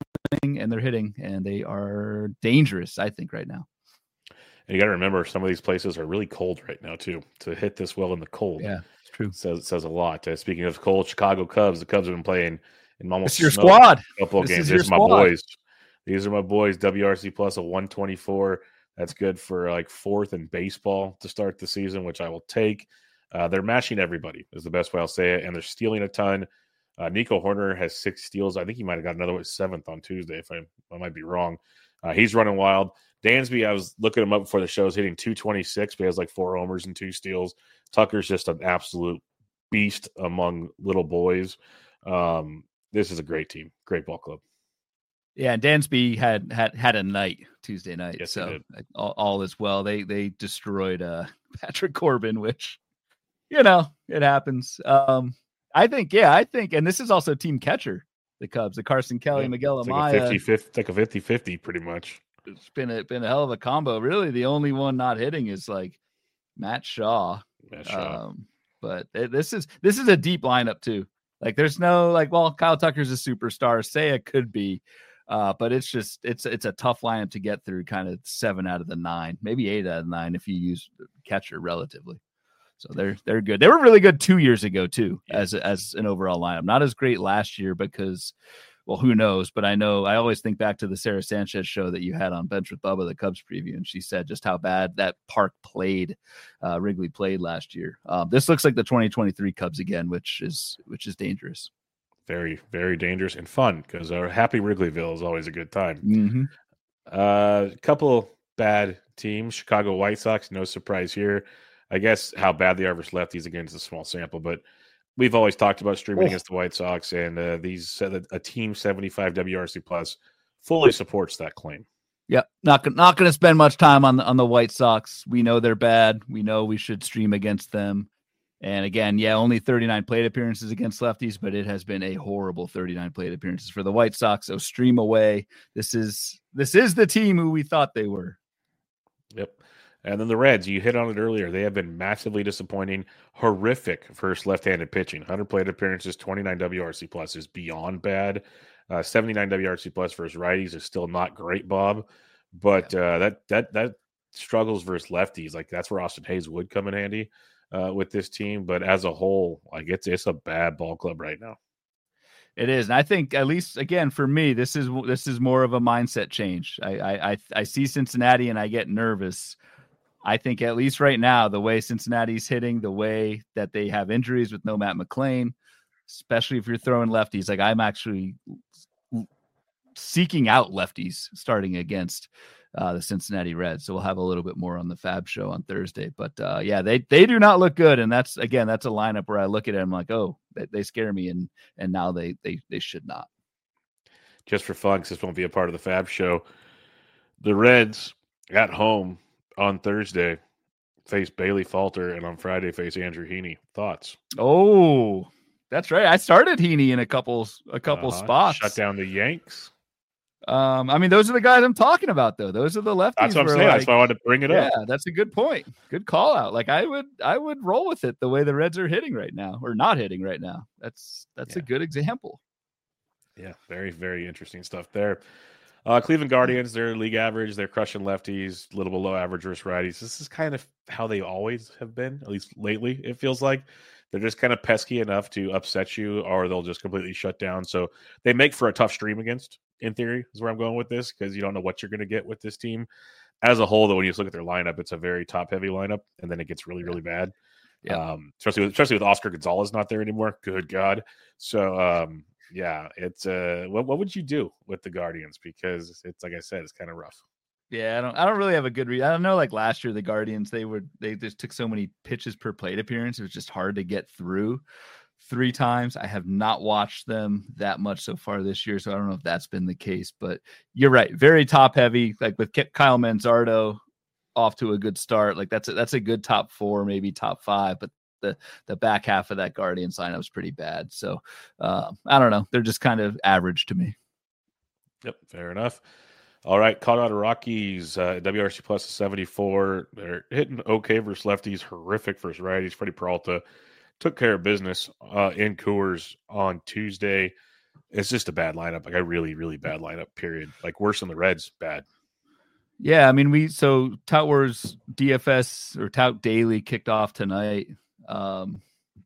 and they're hitting, and they are dangerous, I think, right now. And you got to remember, some of these places are really cold right now too. To hit this well in the cold, yeah, it's true. Says says a lot. Uh, speaking of cold, Chicago Cubs. The Cubs have been playing in almost it's your squad. A couple of this games. Is These are my squad. boys. These are my boys. W R C plus a one twenty-four. That's good for like fourth in baseball to start the season, which I will take. Uh, they're mashing everybody is the best way I'll say it, and they're stealing a ton. Uh, Nico Horner has six steals. I think he might have got another one seventh on Tuesday, if I, I might be wrong. Uh, he's running wild. Dansby, I was looking him up before the show, is hitting two twenty-six, but he has like four homers and two steals. Tucker's just an absolute beast among little boys. Um, this is a great team, great ball club. Yeah, and Dansby had had had a night Tuesday night, yes, so all, all is well. They they destroyed uh, Patrick Corbin, which, you know, it happens. Um, I think, yeah, I think, and this is also team catcher, the Cubs, the Carson Kelly, yeah, Miguel Amaya. Like it's like a fifty-fifty pretty much. It's been a, been a hell of a combo. Really, the only one not hitting is like Matt Shaw. Matt Shaw. Um, but it, this is this is a deep lineup too. Like there's no like, well, Kyle Tucker's a superstar. Say it could be. Uh, but it's just it's it's a tough lineup to get through, kind of seven out of the nine, maybe eight out of nine if you use catcher relatively. So they're they're good. They were really good two years ago too, yeah. as as an overall lineup. Not as great last year because, well, who knows? But I know I always think back to the Sarah Sanchez show that you had on Bench with Bubba, the Cubs preview, and she said just how bad that park played, uh, Wrigley played last year. Um, this looks like the twenty twenty-three Cubs again, which is which is dangerous. Very, very dangerous and fun because our happy Wrigleyville is always a good time. Mm-hmm. A uh, couple bad teams. Chicago White Sox, no surprise here. I guess how bad they are versus lefties, again, is a small sample, but we've always talked about streaming oh. against the White Sox, and uh, these uh, a team seventy-five W R C plus fully supports that claim. Yep, not not going to spend much time on the, on the White Sox. We know they're bad. We know we should stream against them. And again, yeah, only thirty-nine plate appearances against lefties, but it has been a horrible thirty-nine plate appearances for the White Sox. So stream away. This is this is the team who we thought they were. Yep. And then the Reds, you hit on it earlier. They have been massively disappointing, horrific versus left-handed pitching. one hundred plate appearances, twenty-nine W R C plus is beyond bad. Uh, seventy-nine W R C plus versus righties is still not great, Bob. But uh, that that that struggles versus lefties. Like that's where Austin Hayes would come in handy. Uh, with this team, but as a whole, like it's it's a bad ball club right now. It is, and I think at least again for me, this is this is more of a mindset change. I I I, I see Cincinnati and I get nervous. I think at least right now, the way Cincinnati's hitting, the way that they have injuries with no Matt McLain, especially if you're throwing lefties, like I'm actually seeking out lefties starting against Uh, the Cincinnati Reds. So we'll have a little bit more on the Fab show on Thursday. But uh, yeah, they they do not look good, and that's again that's a lineup where I look at it, I'm like, oh, they, they scare me, and and now they they they should not. Just for fun, because this won't be a part of the Fab show. The Reds at home on Thursday face Bailey Falter, and on Friday face Andrew Heaney. Thoughts? Oh, that's right. I started Heaney in a couple a couple uh-huh. spots. Shut down the Yanks. Um, I mean, those are the guys I'm talking about, though. Those are the lefties. That's what I'm saying. Like, that's why I wanted to bring it yeah, up. Yeah, that's a good point. Good call out. Like I would, I would roll with it the way the Reds are hitting right now, or not hitting right now. That's that's yeah. a good example. Yeah, very very interesting stuff there. Uh, Cleveland Guardians, they're league average. They're crushing lefties, a little below average versus righties. This is kind of how they always have been, at least lately. It feels like they're just kind of pesky enough to upset you, or they'll just completely shut down. So they make for a tough stream against. In theory, is where I'm going with this, because you don't know what you're going to get with this team. As a whole, though, when you just look at their lineup, it's a very top-heavy lineup, and then it gets really, really bad. Yeah. Um, especially with, especially with Oscar Gonzalez not there anymore. Good God. So, um, yeah, it's uh, what what would you do with the Guardians? Because it's like I said, it's kind of rough. Yeah, I don't. I don't really have a good read. I don't know. Like last year, the Guardians they would they just took so many pitches per plate appearance. It was just hard to get through three times. I have not watched them that much so far this year, so I don't know if that's been the case. But you're right, very top heavy. Like with Kyle Manzardo off to a good start. Like that's a, that's a good top four, maybe top five. But the the back half of that Guardians lineup was pretty bad. So uh, I don't know. They're just kind of average to me. Yep, fair enough. All right, Colorado Rockies, uh, W R C plus seventy-four. They're hitting okay versus lefties, horrific versus righties. Freddie Peralta took care of business uh, in Coors on Tuesday. It's just a bad lineup, like a really, really bad lineup, period. Like worse than the Reds, bad. Yeah, I mean, we so Tout Wars D F S or Tout Daily kicked off tonight. Um,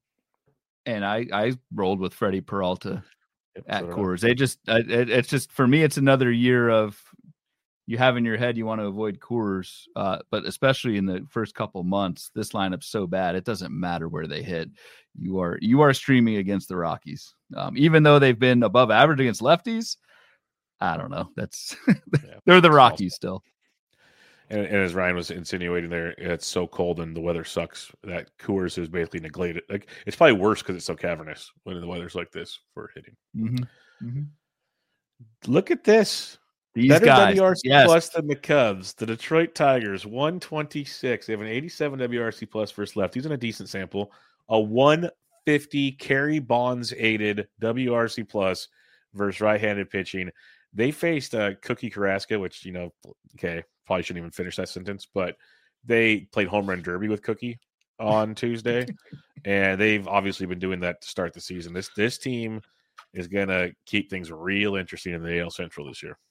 and I, I rolled with Freddie Peralta yep, at so Coors. They just, it, it's just, for me, it's another year of, you have in your head you want to avoid Coors, uh, but especially in the first couple months, this lineup's so bad it doesn't matter where they hit. You are you are streaming against the Rockies, um, even though they've been above average against lefties. I don't know. That's yeah, they're the Rockies still. And, and as Ryan was insinuating there, it's so cold and the weather sucks that Coors is basically neglected. Like it's probably worse because it's so cavernous when the weather's like this for hitting. Mm-hmm. Mm-hmm. Look at this. These Better guys, W R C yes. plus than the Cubs. The Detroit Tigers, one twenty-six. They have an eighty-seven W R C plus versus lefties in a decent sample. A one fifty Kerry Bonds aided W R C plus versus right-handed pitching. They faced uh, Cookie Carrasco, which, you know, okay, probably shouldn't even finish that sentence, but they played home run derby with Cookie on Tuesday, and they've obviously been doing that to start the season. This this team is going to keep things real interesting in the A L Central this year.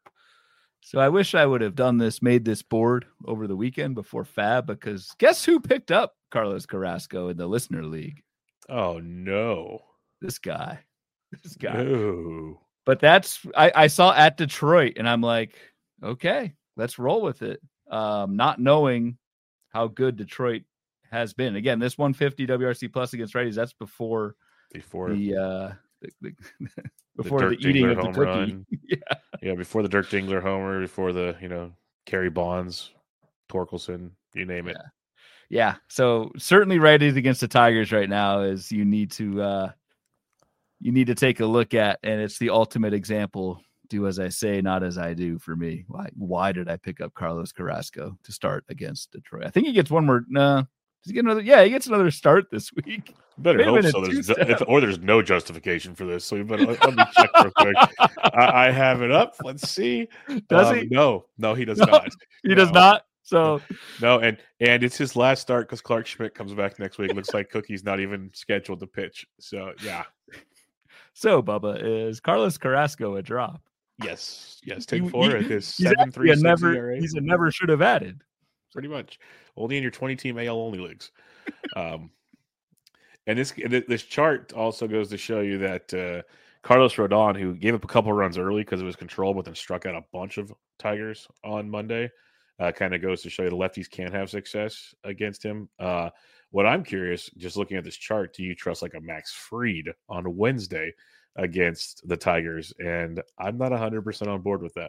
So I wish I would have done this, made this board over the weekend before Fab, because guess who picked up Carlos Carrasco in the Listener League? Oh, no. This guy. This guy. No. But that's, I, I saw at Detroit, and I'm like, okay, let's roll with it. Um, not knowing how good Detroit has been. Again, this one fifty W R C plus against righties, that's before, before the, uh, the, the before the, the eating of the home cookie. Run. yeah. Yeah, before the Dirk Dingler homer, before the, you know, Kerry Bonds, Torkelson, you name it. Yeah. yeah. So certainly righties against the Tigers right now is you need to uh, you need to take a look at, and it's the ultimate example. Do as I say, not as I do for me. Why why did I pick up Carlos Carrasco to start against Detroit? I think he gets one more. No, does he get another? Yeah, he gets another start this week. Better hope so. There's, if, or there's no justification for this. So you better let, let me check real quick. I, I have it up. Let's see. Does um, he? No, no, he does no, not. He no. does not. So no, and and it's his last start because Clark Schmidt comes back next week. Looks like Cookie's not even scheduled to pitch. So yeah. So Bubba, is Carlos Carrasco a drop? Yes, yes. ten four at his he's seven three six never. E R A. He's a never should have added. Pretty much only in your twenty team A L only leagues. Um. And this this chart also goes to show you that uh, Carlos Rodon, who gave up a couple runs early because it was controlled, but then struck out a bunch of Tigers on Monday, uh, kind of goes to show you the lefties can have success against him. Uh, what I'm curious, just looking at this chart, do you trust like a Max Fried on Wednesday against the Tigers? And I'm not one hundred percent on board with that.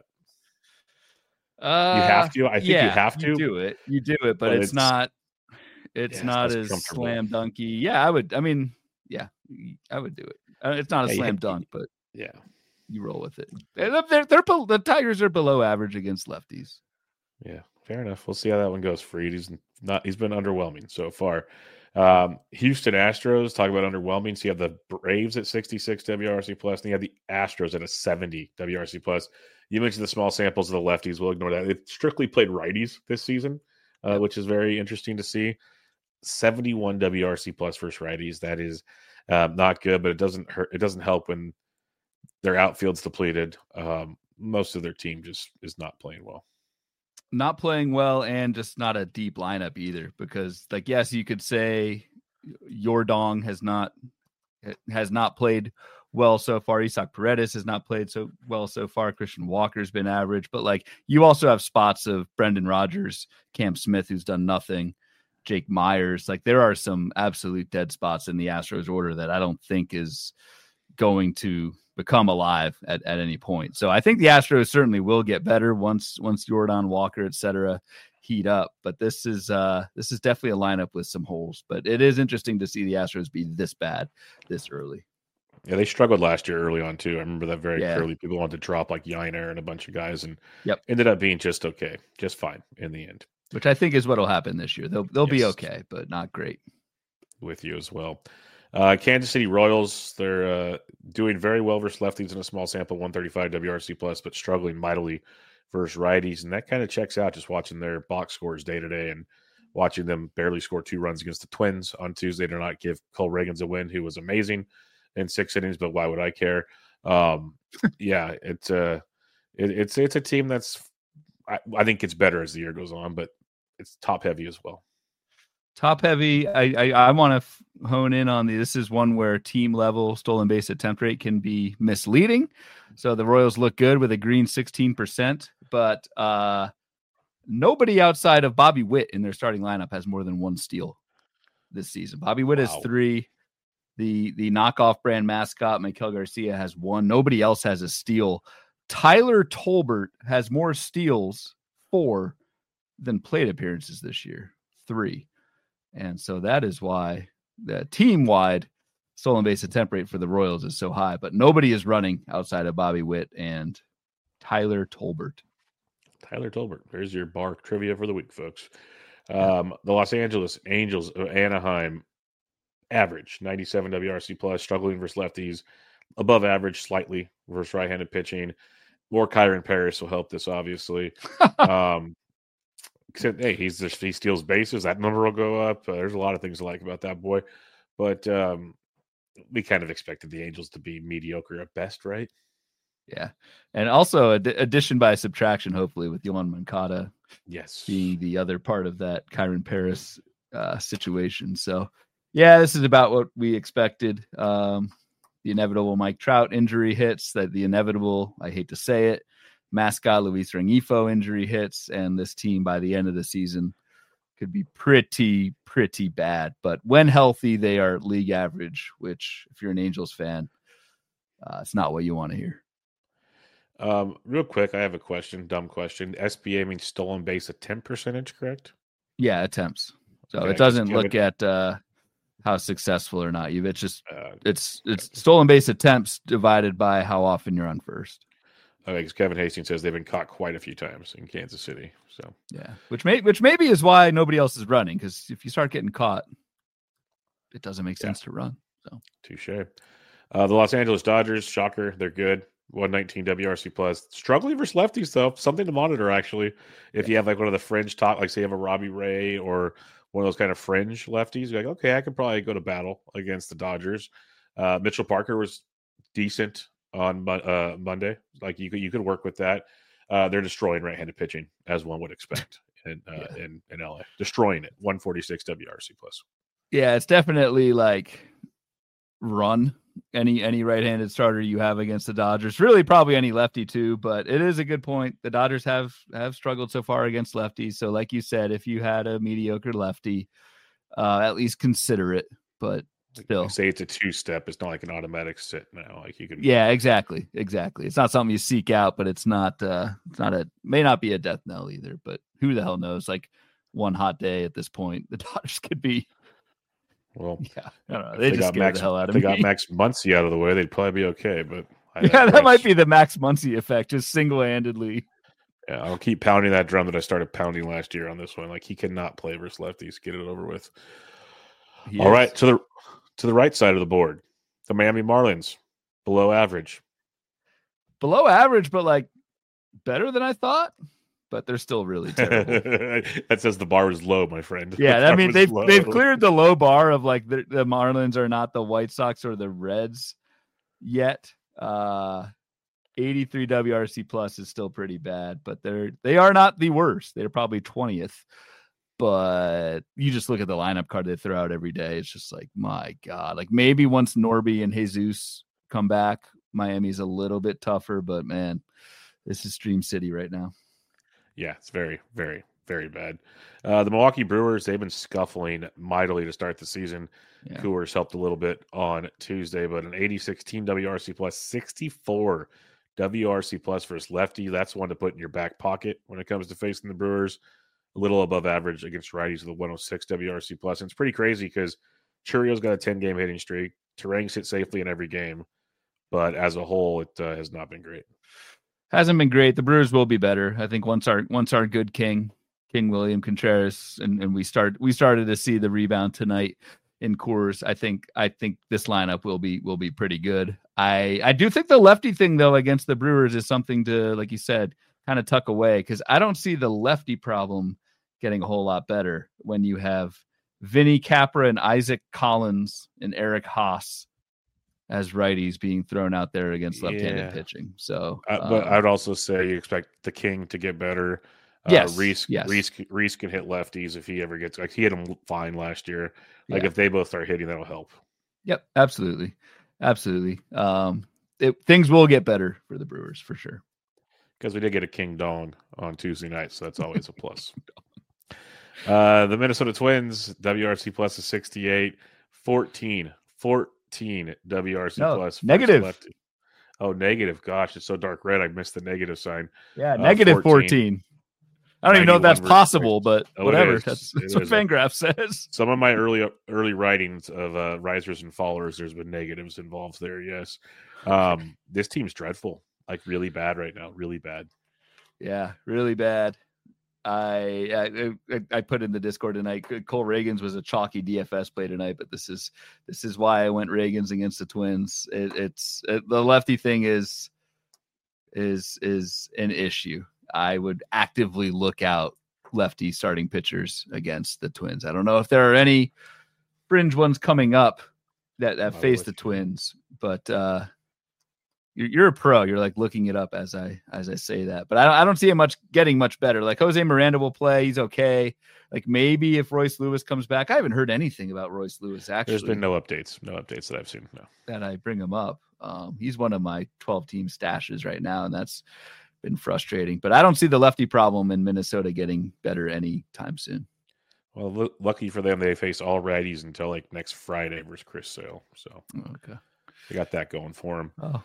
Uh, you have to. I think yeah, you have to you do it. You do it, but, but it's, it's not. It's yeah, not it's as slam dunky. Yeah, I would. I mean, yeah, I would do it. Uh, it's not a yeah, slam yeah, dunk, but yeah, you roll with it. They're, they're, they're the Tigers are below average against lefties. Yeah, fair enough. We'll see how that one goes. Fried, he's not. He's been underwhelming so far. Um, Houston Astros, talk about underwhelming. So you have the Braves at sixty-six W R C plus, and you have the Astros at a seventy W R C plus. You mentioned the small samples of the lefties. We'll ignore that. They've strictly played righties this season, uh, yep. which is very interesting to see. seventy-one W R C plus versus righties. That is um, not good, but it doesn't hurt. It doesn't help when their outfield's depleted. Um, most of their team just is not playing well. Not playing well, and just not a deep lineup either. Because, like, yes, you could say Yordong has not has not played well so far. Isaac Paredes has not played so well so far. Christian Walker's been average, but like you also have spots of Brendan Rodgers, Cam Smith, who's done nothing. Jake Myers. Like there are some absolute dead spots in the Astros order that I don't think is going to become alive at, at any point. So I think the Astros certainly will get better once once Jordan, Walker, et cetera, heat up. But this is uh, this is definitely a lineup with some holes. But it is interesting to see the Astros be this bad this early. Yeah, they struggled last year early on too. I remember that very Yeah. clearly. People wanted to drop like Yiner and a bunch of guys, and Yep. ended up being just okay, just fine in the end. Which I think is what will happen this year. They'll they'll Yes. be okay, but not great. With you as well. Uh, Kansas City Royals, they're uh, doing very well versus lefties in a small sample, one thirty-five W R C plus, but struggling mightily versus righties. And that kind of checks out just watching their box scores day to day and watching them barely score two runs against the Twins on Tuesday to not give Cole Reagans a win, who was amazing in six innings, but why would I care? Um, yeah, it's, uh, it, it's, it's a team that's, I, I think it's better as the year goes on, but it's top heavy as well. Top heavy. I I, I want to f- hone in on the. This is one where team level stolen base attempt rate can be misleading. So the Royals look good with a green sixteen percent, but uh, nobody outside of Bobby Witt in their starting lineup has more than one steal this season. Bobby Witt Wow. has three. The the knockoff brand mascot Maikel Garcia has one. Nobody else has a steal. Tyler Tolbert has more steals, four, than plate appearances this year, three. And so that is why the team-wide stolen base attempt rate for the Royals is so high. But nobody is running outside of Bobby Witt and Tyler Tolbert. Tyler Tolbert. There's your bar trivia for the week, folks. Um, the Los Angeles Angels of Anaheim, average, ninety-seven W R C plus, struggling versus lefties, above average slightly versus right-handed pitching. More Kyron Paris will help this, obviously. um, Except, hey, he's just he steals bases. That number will go up. Uh, there's a lot of things to like about that boy, but um, we kind of expected the Angels to be mediocre at best, right? Yeah, and also ad- addition by subtraction, hopefully, with Yohan Moncada, yes, being the other part of that Kyron Paris uh, situation. So, yeah, this is about what we expected. Um, the inevitable Mike Trout injury hits. That the inevitable, I hate to say it, mascot Luis Rengifo injury hits, and this team by the end of the season could be pretty, pretty bad. But when healthy, they are league average, which if you're an Angels fan, uh, it's not what you want to hear. Um, real quick, I have a question, dumb question. S B A means stolen base attempt percentage, correct? Yeah, attempts. So Okay, it doesn't Kevin, look at uh, how successful or not. You've it's just uh, it's it's stolen base attempts divided by how often you're on first. Okay, because Kevin Hastings says they've been caught quite a few times in Kansas City. So yeah, which may which maybe is why nobody else is running, because if you start getting caught, it doesn't make sense yeah. to run. So touche. Uh, the Los Angeles Dodgers, shocker, they're good. one nineteen W R C plus. Struggling versus lefties, though. Something to monitor, actually. If yeah. you have like one of the fringe talk, like say you have a Robbie Ray or one of those kind of fringe lefties, you're like, okay, I could probably go to battle against the Dodgers. Uh, Mitchell Parker was decent on uh, Monday. Like you could you could work with that. Uh, they're destroying right-handed pitching, as one would expect in uh, yeah. in, in L A. Destroying it. one forty-six W R C plus. Yeah, it's definitely like run any any right-handed starter you have against the Dodgers. Really, probably any lefty too. But it is a good point. The Dodgers have have struggled so far against lefties. So, like you said, if you had a mediocre lefty, uh, at least consider it. But still, like say it's a two-step. It's not like an automatic sit now. Like you can. Yeah, exactly, exactly. It's not something you seek out, but it's not. Uh, it's not a may not be a death knell either. But who the hell knows? Like one hot day at this point, the Dodgers could be. Well, yeah, I don't know. They, they just got scared Max, the hell out of they me. got Max Muncy out of the way, they'd probably be okay. But I, yeah, that might be the Max Muncy effect, just single-handedly. Yeah, I'll keep pounding that drum that I started pounding last year on this one. Like he cannot play versus lefties. Get it over with. He All is. right, to the to the right side of the board, the Miami Marlins, below average. Below average, but like better than I thought. But they're still really terrible. That says the bar was low, my friend. Yeah, I mean they've low. they've cleared the low bar of like the, the Marlins are not the White Sox or the Reds yet. Uh, eighty-three W R C plus is still pretty bad, but they're they are not the worst. They're probably twentieth. But you just look at the lineup card they throw out every day. It's just like, my God. Like maybe once Norby and Jesus come back, Miami's a little bit tougher. But man, this is Dream City right now. Yeah, it's very, very, very bad. Uh, the Milwaukee Brewers, they've been scuffling mightily to start the season. Yeah. Coors helped a little bit on Tuesday, but an eighty-six team W R C plus, sixty-four W R C plus versus lefty. That's one to put in your back pocket when it comes to facing the Brewers. A little above average against righties with a one oh six W R C plus. And it's pretty crazy because Churrio's got a ten-game hitting streak. Terang's hit safely in every game. But as a whole, it uh, has not been great. Hasn't been great. The Brewers will be better. I think once our once our good king, King William Contreras, and, and we start we started to see the rebound tonight in Coors. I think I think this lineup will be will be pretty good. I I do think the lefty thing though against the Brewers is something to, like you said, kind of tuck away, because I don't see the lefty problem getting a whole lot better when you have Vinny Capra and Isaac Collins and Eric Haas as righties being thrown out there against left-handed yeah. pitching. So, uh, but um, I'd also say you expect the King to get better. Uh, yes, Reese, yes. Reese, Reese can hit lefties if he ever gets like he hit them fine last year. Like Yeah. if they both start hitting, that'll help. Yep, absolutely, absolutely. Um, it, things will get better for the Brewers for sure. Because we did get a King Dong on Tuesday night, so that's always a plus. Uh, the Minnesota Twins, W R C plus is sixty-eight, fourteen, fourteen W R C No, plus. negative. Lefty. Oh, negative. Gosh, it's so dark red. I missed the negative sign. Yeah, Uh, negative fourteen. fourteen. I don't even know if that's ninety-one versus possible, but Oh, it whatever. is. That's, It that's what is. Fangraph says. Some of my early early writings of uh, risers and fallers, there's been negatives involved there. Yes, um, this team's dreadful. Like really bad right now. Really bad. Yeah, really bad. I, I I put in the Discord tonight. Cole Reagans was a chalky D F S play tonight, but this is this is why I went Reagans against the Twins. It, it's it, the lefty thing is is is an issue. I would actively look out lefty starting pitchers against the Twins. I don't know if there are any fringe ones coming up that, that face the Twins, but uh, you're, you're a pro. You're like looking it up as I as I say that, but I don't, I don't see it much getting much better. Like Jose Miranda will play. He's okay. Like maybe if Royce Lewis comes back, I haven't heard anything about Royce Lewis actually. There's been no updates. No updates that I've seen. No. That I bring him up. Um, he's one of my twelve team stashes right now, and that's been frustrating, but I don't see the lefty problem in Minnesota getting better anytime soon. Well, l- lucky for them, they face all righties until like next Friday versus Chris Sale. So okay, they got that going for them. Oh,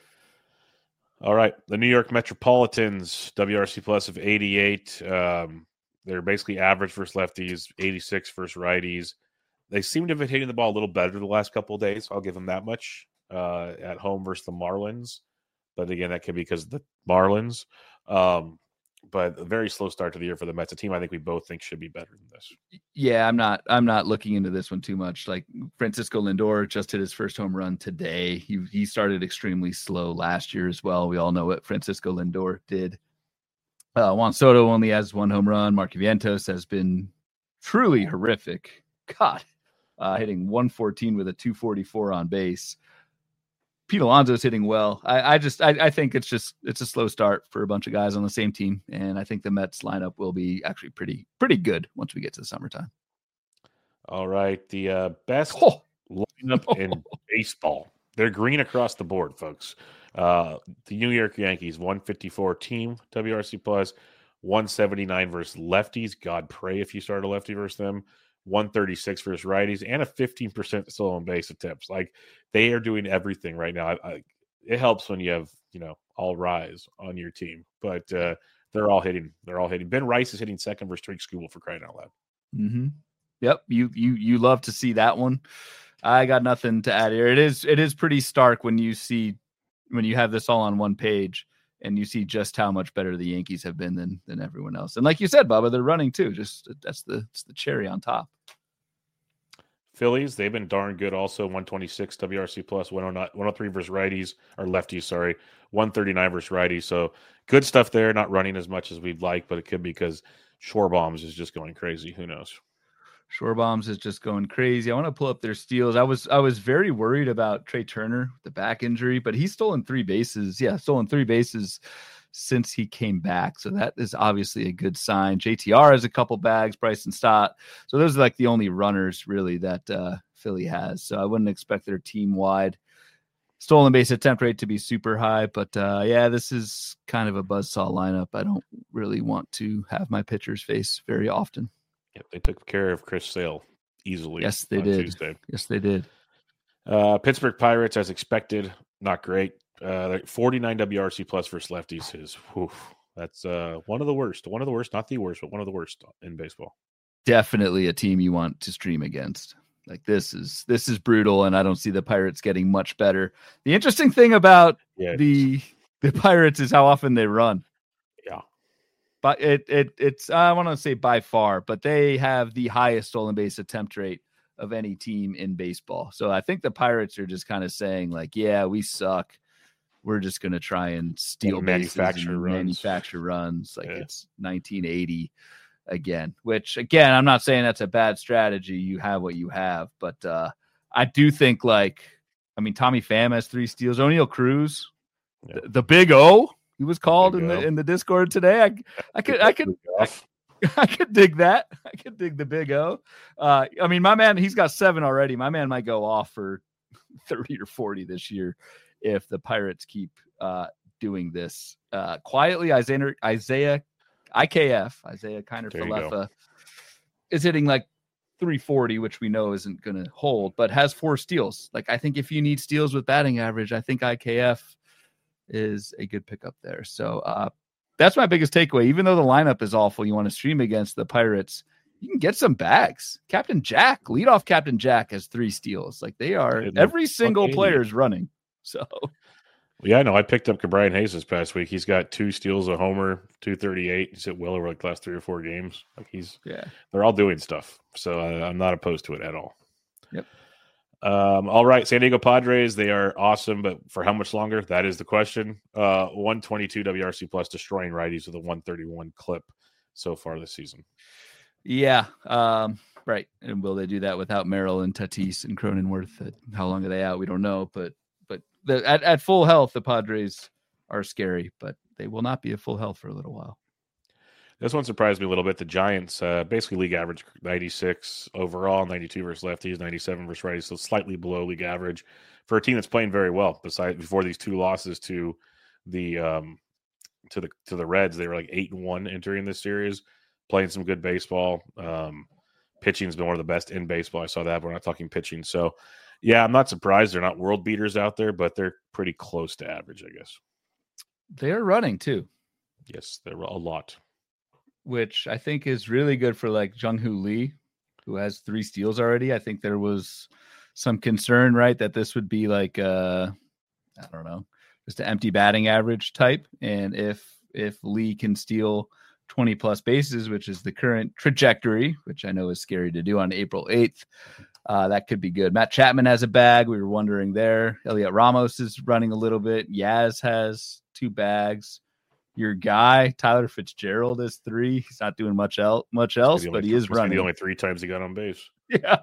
all right. The New York Metropolitans, W R C plus of eighty-eight. Um, they're basically average versus lefties, eighty-six versus righties. They seem to have been hitting the ball a little better the last couple of days. I'll give them that much. Uh, at home versus the Marlins. But again, that could be because of the Marlins. Um, but a very slow start to the year for the Mets, a team I think we both think should be better than this. Yeah, I'm not. I'm not looking into this one too much. Like Francisco Lindor just hit his first home run today. He he started extremely slow last year as well. We all know what Francisco Lindor did. Uh, Juan Soto only has one home run. Mark Vientos has been truly horrific. God, uh, hitting one fourteen with a two forty-four on base. Pete Alonso's hitting well. I, I just I, I think it's just it's a slow start for a bunch of guys on the same team, and I think the Mets lineup will be actually pretty pretty good once we get to the summertime. All right, the uh, best oh. lineup oh. in baseball. They're green across the board, folks. Uh, the New York Yankees, one fifty-four team W R C plus, one seventy-nine versus lefties. God pray if you start a lefty versus them. one thirty-six versus righties, and a fifteen percent stolen base attempts. Like they are doing everything right now. I, I, it helps when you have, you know, all rise on your team, but uh, they're all hitting. They're all hitting. Ben Rice is hitting second versus Drake Skubal for crying out loud. Mm-hmm. Yep. You, you, you love to see that one. I got nothing to add here. It is, it is pretty stark when you see, when you have this all on one page and you see just how much better the Yankees have been than, than everyone else. And like you said, Bubba, they're running too. Just that's the, that's the cherry on top. Phillies, they've been darn good also. one twenty-six W R C plus, one oh three versus righties, or lefties, sorry. one thirty-nine versus righties. So good stuff there. Not running as much as we'd like, but it could be because Shorebombs is just going crazy. Who knows? Shorebombs is just going crazy. I want to pull up their steals. I was I was very worried about Trey Turner, the back injury, but he's stolen three bases. Yeah, stolen three bases since he came back. So that is obviously a good sign. J T R has a couple bags, Bryson Stott. So those are like the only runners really that uh, Philly has. So I wouldn't expect their team-wide stolen base attempt rate to be super high. But uh, yeah, this is kind of a buzzsaw lineup. I don't really want to have my pitchers face very often. Yep, they took care of Chris Sale easily. Yes, they on did. Tuesday. Yes, they did. Uh, Pittsburgh Pirates, as expected, not great. Uh, forty-nine W R C plus versus lefties is whew, that's uh, one of the worst. One of the worst, not the worst, but one of the worst in baseball. Definitely a team you want to stream against. Like this is this is brutal, and I don't see the Pirates getting much better. The interesting thing about yeah, the the Pirates is how often they run. Yeah, but it it it's I want to say by far, but they have the highest stolen base attempt rate of any team in baseball. So I think the Pirates are just kind of saying like, yeah, we suck. We're just going to try and steal and bases manufacture and runs. manufacture runs like yeah. it's nineteen eighty. Again, which again, I'm not saying that's a bad strategy. You have what you have, but uh, I do think like, I mean, Tommy Pham has three steals. O'Neal Cruz, yeah. the, the Big O, he was called Big in O. the in the Discord today. I, I could, I could, I, I could dig that. I could dig the Big O. Uh, I mean, my man, he's got seven already. My man might go off for thirty or forty this year if the Pirates keep uh, doing this uh, quietly. Isaiah Isaiah. I K F, Isaiah Kiner Falefa, is hitting like three forty, which we know isn't going to hold, but has four steals. Like, I think if you need steals with batting average, I think I K F is a good pickup there. So uh, that's my biggest takeaway. Even though the lineup is awful, you want to stream against the Pirates, you can get some bags. Captain Jack, leadoff Captain Jack has three steals. Like they are, every single player is running. So. Yeah, no, I picked up Brian Hayes this past week. He's got two steals, a homer, two thirty-eight. He's hit well over like the last three or four games. Like he's, yeah, they're all doing stuff. So I, I'm not opposed to it at all. Yep. Um, all right, San Diego Padres, they are awesome, but for how much longer? That is the question. Uh, one twenty-two W R C plus, destroying righties with a one thirty-one clip so far this season. Yeah, um, right. And will they do that without Merrill and Tatis and Cronenworth? How long are they out? We don't know, but. But the, at, at full health, the Padres are scary, but they will not be at full health for a little while. This one surprised me a little bit. The Giants, uh, basically league average ninety-six overall, ninety-two versus lefties, ninety-seven versus righties, so slightly below league average for a team that's playing very well. Besides, before these two losses to the um, to the to the Reds, they were like eight and one entering this series, playing some good baseball. Um, pitching's been one of the best in baseball. I saw that. But we're not talking pitching, so. Yeah, I'm not surprised they're not world beaters out there, but they're pretty close to average, I guess. They're running too. Yes, they're a lot. Which I think is really good for like Jung-Hoo Lee, who has three steals already. I think there was some concern, right, that this would be like uh I don't know, just an empty batting average type. And if if Lee can steal twenty plus bases, which is the current trajectory, which I know is scary to do on April eighth. Uh, that could be good. Matt Chapman has a bag. We were wondering there. Elliot Ramos is running a little bit. Yaz has two bags. Your guy, Tyler Fitzgerald, is three. He's not doing much else, much else, but he is running. The only three times he got on base. Yeah.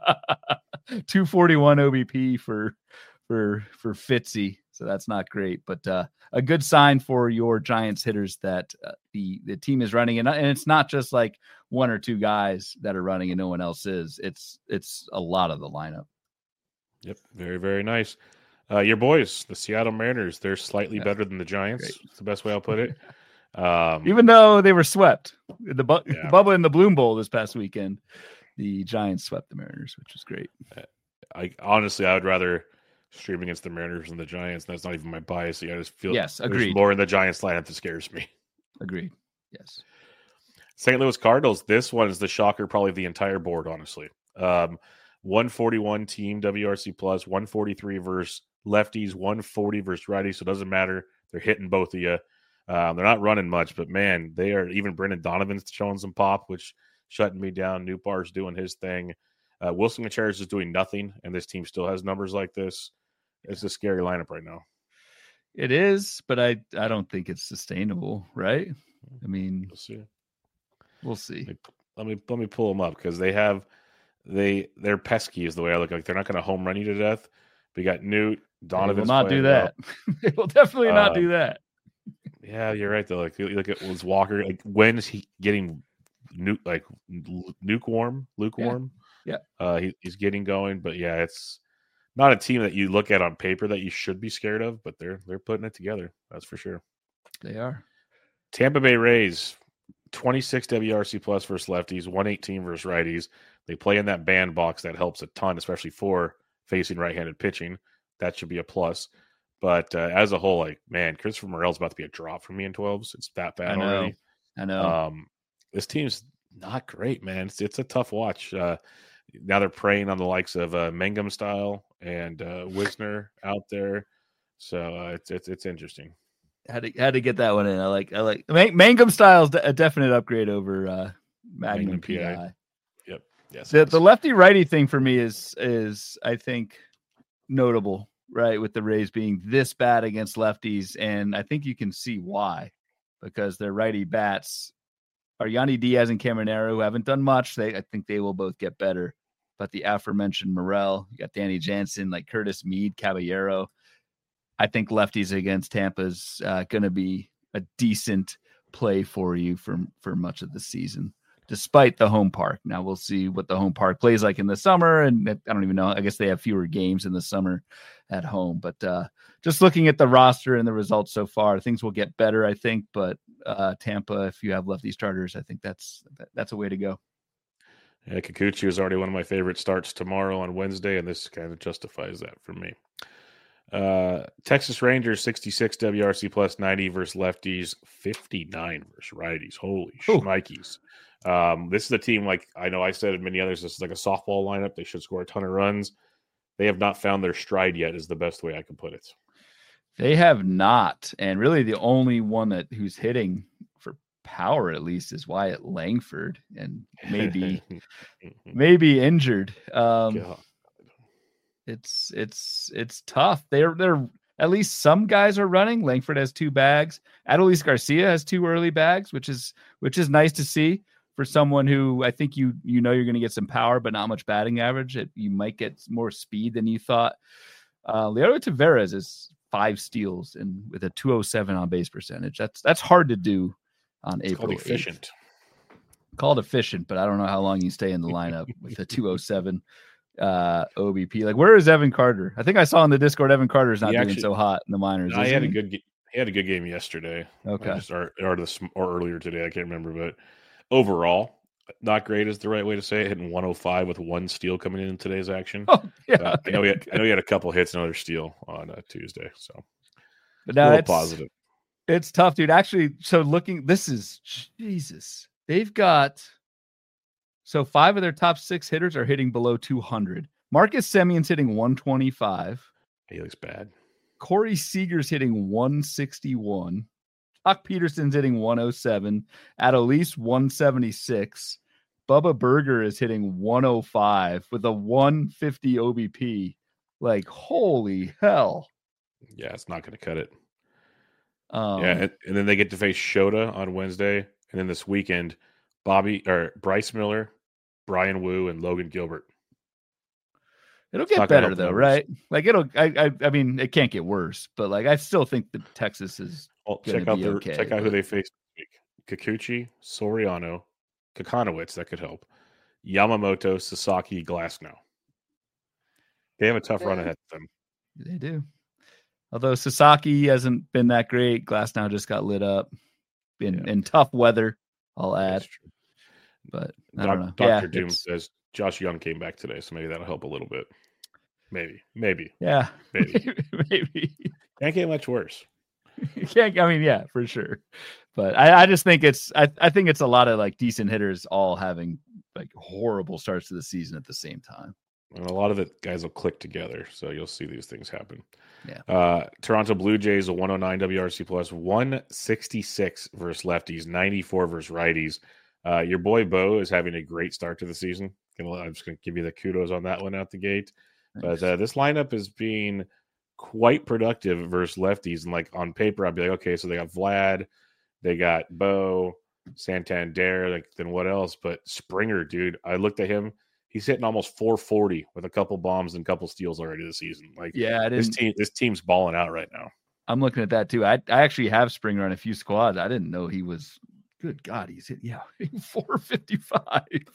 two forty-one O B P for, for, for Fitzy. So that's not great, but uh, a good sign for your Giants hitters that uh, the, the team is running. And, and it's not just like one or two guys that are running and no one else is. It's it's a lot of the lineup. Yep, very, very nice. Uh, your boys, the Seattle Mariners, they're slightly yeah. better than the Giants. Great. That's the best way I'll put it. Um, Even though they were swept. The, bu- yeah. the Bubba in the Bloom Bowl this past weekend, the Giants swept the Mariners, which was great. I honestly, I would rather stream against the Mariners than the Giants. That's not even my bias. I just feel yes, agreed. There's more in the Giants lineup that scares me. Agreed. Yes. Saint Louis Cardinals. This one is the shocker, probably of the entire board, honestly. Um, one forty-one team W R C plus, one forty-three versus lefties, one forty versus righties. So it doesn't matter. They're hitting both of you. Um, they're not running much, but man, they are. Even Brendan Donovan's showing some pop, which shutting me down. Newpar's doing his thing. Uh, Wilson Contreras is doing nothing, and this team still has numbers like this. It's a scary lineup right now. It is, but I, I don't think it's sustainable, right? I mean, we'll see. We'll see. Let me let me pull them up because they have they they're pesky is the way I look. Like they're not going to home run you to death. We got Newt Donovan. They will not do that. They will definitely not uh, do that. Yeah, you're right though. Like look at was Walker. Like when is he getting nu- like lukewarm? Lukewarm. Yeah. yeah. Uh, he, he's getting going, but yeah, it's not a team that you look at on paper that you should be scared of, but they're they're putting it together. That's for sure. They are. Tampa Bay Rays, twenty-six W R C plus versus lefties, one eighteen versus righties. They play in that bandbox. That helps a ton, especially for facing right-handed pitching. That should be a plus. But uh, as a whole, like, man, Christopher Morel's about to be a drop for me in twelves. It's that bad I know. already. I know. Um, this team's not great, man. It's, it's a tough watch. Uh, now they're preying on the likes of uh, Mangum style and uh, Wisner out there. So uh, it's, it's it's interesting. Had to had to get that one in. I like I like Mangum style's a definite upgrade over uh, Magnum, Magnum P I. P I. Yep. Yes. The the lefty righty thing for me is is I think notable, right? With the Rays being this bad against lefties, and I think you can see why, because their righty bats are Yandy Diaz and Caminero, who haven't done much. They I think they will both get better. But the aforementioned Morel, you got Danny Jansen, like Curtis Mead, Caballero. I think lefties against Tampa's uh, going to be a decent play for you for, for much of the season, despite the home park. Now we'll see what the home park plays like in the summer. And I don't even know. I guess they have fewer games in the summer at home. But uh, just looking at the roster and the results so far, things will get better, I think. But uh, Tampa, if you have lefty starters, I think that's that, that's a way to go. Yeah, Kikuchi is already one of my favorite starts tomorrow on Wednesday, and this kind of justifies that for me. Uh, Texas Rangers, sixty-six W R C plus ninety versus lefties, fifty-nine versus righties. Holy shnikes. Um, this is a team, like I know I said and many others, this is like a softball lineup. They should score a ton of runs. They have not found their stride yet is the best way I can put it. They have not. And really the only one that who's hitting for power at least is Wyatt Langford, and maybe maybe injured. Um God. It's it's it's tough. They're they're at least some guys are running. Langford has two bags. Adolis Garcia has two early bags, which is which is nice to see for someone who I think you you know you're going to get some power, but not much batting average. It, you might get more speed than you thought. Uh, Leonardo Taveras is five steals and with a two oh seven on base percentage. That's that's hard to do on it's April eighth. Efficient. Called efficient, but I don't know how long you stay in the lineup with a two oh seven. Uh, O B P. Like, where is Evan Carter? I think I saw in the Discord Evan Carter's not he doing actually, so hot in the minors. No, he had he? a good he had a good game yesterday. Okay, just, or, or, this, or earlier today, I can't remember, but overall, not great is the right way to say it. Hitting one oh five with one steal coming in, in today's action. Oh, yeah, uh, okay. I know he had I know he had a couple hits, another steal on uh, Tuesday. So, but now it's positive. It's tough, dude. Actually, so looking, this is Jesus. They've got. So five of their top six hitters are hitting below two hundred. Marcus Semion's hitting one twenty-five. He looks bad. Corey Seager's hitting one sixty-one. Chuck Peterson's hitting one oh seven. Adolis one seventy-six. Bubba Berger is hitting one oh five with a one fifty O B P. Like, holy hell. Yeah, it's not going to cut it. Um, yeah, and, and then they get to face Shota on Wednesday. And then this weekend, Bobby or Bryce Miller, Brian Wu, and Logan Gilbert. It'll get better though, right? Like it'll. I, I. I mean, it can't get worse. But like, I still think that Texas is. Well, check out their. Okay, check out but... who they faced this week: Kikuchi, Soriano, Kokonowitz. That could help. Yamamoto, Sasaki, Glasnow. They have a tough run ahead of them. They do. Although Sasaki hasn't been that great, Glasnow just got lit up in yeah. in tough weather. I'll add. But I don't know. Doctor Yeah, Doom it's... says Josh Young came back today, so maybe that'll help a little bit. Maybe, maybe. Yeah, maybe, maybe. Can't get much worse. You can't. I mean, yeah, for sure. But I, I just think it's. I, I think it's a lot of like decent hitters all having like horrible starts to the season at the same time. And a lot of it guys will click together, so you'll see these things happen. Yeah. Uh, Toronto Blue Jays a one oh nine W R C plus, one sixty-six versus lefties, ninety-four versus righties. Uh, your boy Bo is having a great start to the season. I'm just going to give you the kudos on that one out the gate. Nice. But uh, this lineup is being quite productive versus lefties. And like on paper, I'd be like, okay, so they got Vlad, they got Bo, Santander, like then what else? But Springer, dude, I looked at him. He's hitting almost four forty with a couple bombs and a couple steals already this season. Like, yeah, I this team, this team's balling out right now. I'm looking at that too. I I actually have Springer on a few squads. I didn't know he was. Good God, he's hit yeah four fifty-five.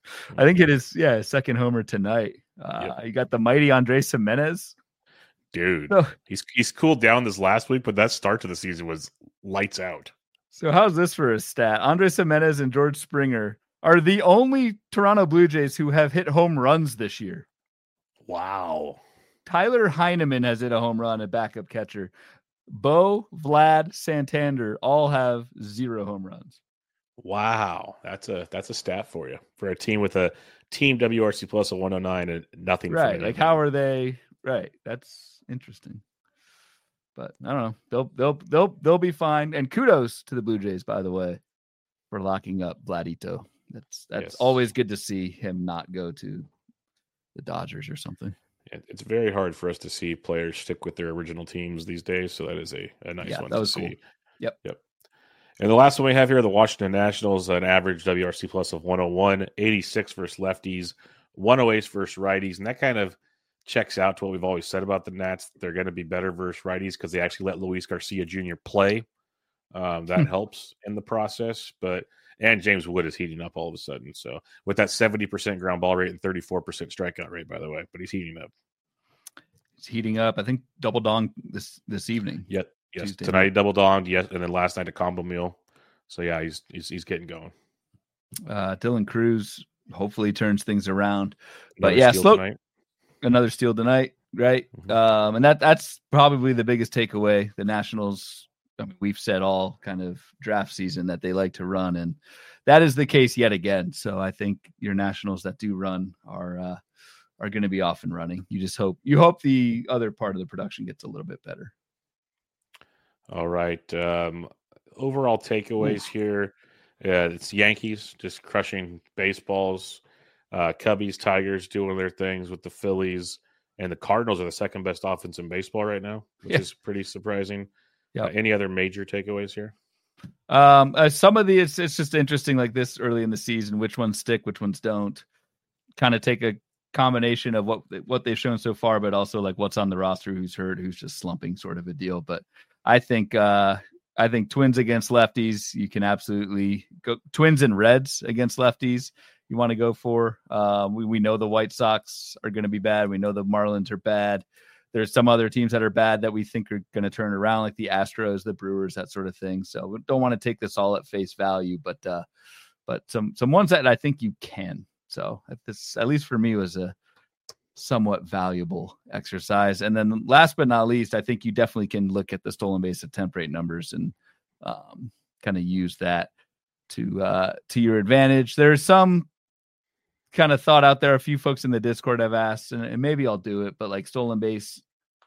I think it is, yeah, second homer tonight. Uh, yep. You got the mighty Andres Gimenez. Dude, so, he's he's cooled down this last week, but that start to the season was lights out. So how's this for a stat? Andres Gimenez and George Springer are the only Toronto Blue Jays who have hit home runs this year. Wow. Tyler Heineman has hit a home run, a backup catcher. Bo, Vlad, Santander all have zero home runs. Wow, that's a that's a stat for you for a team with a team W R C plus of one oh nine and nothing. Right, like how are they? Right, that's interesting. But I don't know. They'll they'll they'll they'll be fine. And kudos to the Blue Jays, by the way, for locking up Vladito. That's that's yes. always good to see him not go to the Dodgers or something. It's very hard for us to see players stick with their original teams these days. So that is a, a nice yeah, one that to was see. Cool. Yep. Yep. And the last one we have here, the Washington Nationals, an average W R C plus of one oh one, eighty-six versus lefties, one oh eight versus righties. And that kind of checks out to what we've always said about the Nats. They're going to be better versus righties because they actually let Luis Garcia Junior play. Um, that helps in the process. But and James Wood is heating up all of a sudden. So with that seventy percent ground ball rate and thirty-four percent strikeout rate, by the way, but he's heating up. He's heating up. I think double dong this this evening. Yep. Yes. Tuesday. Tonight double donged. Yes, and then last night a combo meal. So yeah, he's he's he's getting going. Uh, Dylan Cruz hopefully turns things around. Another but yeah, steal slow. Tonight. Another steal tonight, right? Mm-hmm. Um, and that that's probably the biggest takeaway. The Nationals. I mean, we've said all kind of draft season that they like to run, and that is the case yet again. So I think your Nationals that do run are uh, are going to be off and running. You just hope you hope the other part of the production gets a little bit better. All right. Um, overall takeaways Oof. here. Yeah, it's Yankees just crushing baseballs. Uh, Cubbies, Tigers doing their things with the Phillies, and the Cardinals are the second best offense in baseball right now, which yeah. is pretty surprising. Yeah. Uh, any other major takeaways here? Um, uh, some of the it's it's just interesting, like this early in the season, which ones stick, which ones don't. Kind of take a combination of what what they've shown so far, but also like what's on the roster, who's hurt, who's just slumping, sort of a deal. But I think uh, I think Twins against lefties, you can absolutely go. Twins and Reds against lefties, you want to go for. Uh, we we know the White Sox are going to be bad. We know the Marlins are bad. There's some other teams that are bad that we think are going to turn around, like the Astros, the Brewers, that sort of thing. So we don't want to take this all at face value, but uh, but some some ones that I think you can. So at this, at least for me, was a somewhat valuable exercise. And then last but not least, I think you definitely can look at the stolen base attempt rate numbers and um, kind of use that to uh, to your advantage. There's some kind of thought out there. A few folks in the Discord have asked, and, and maybe I'll do it, but like stolen base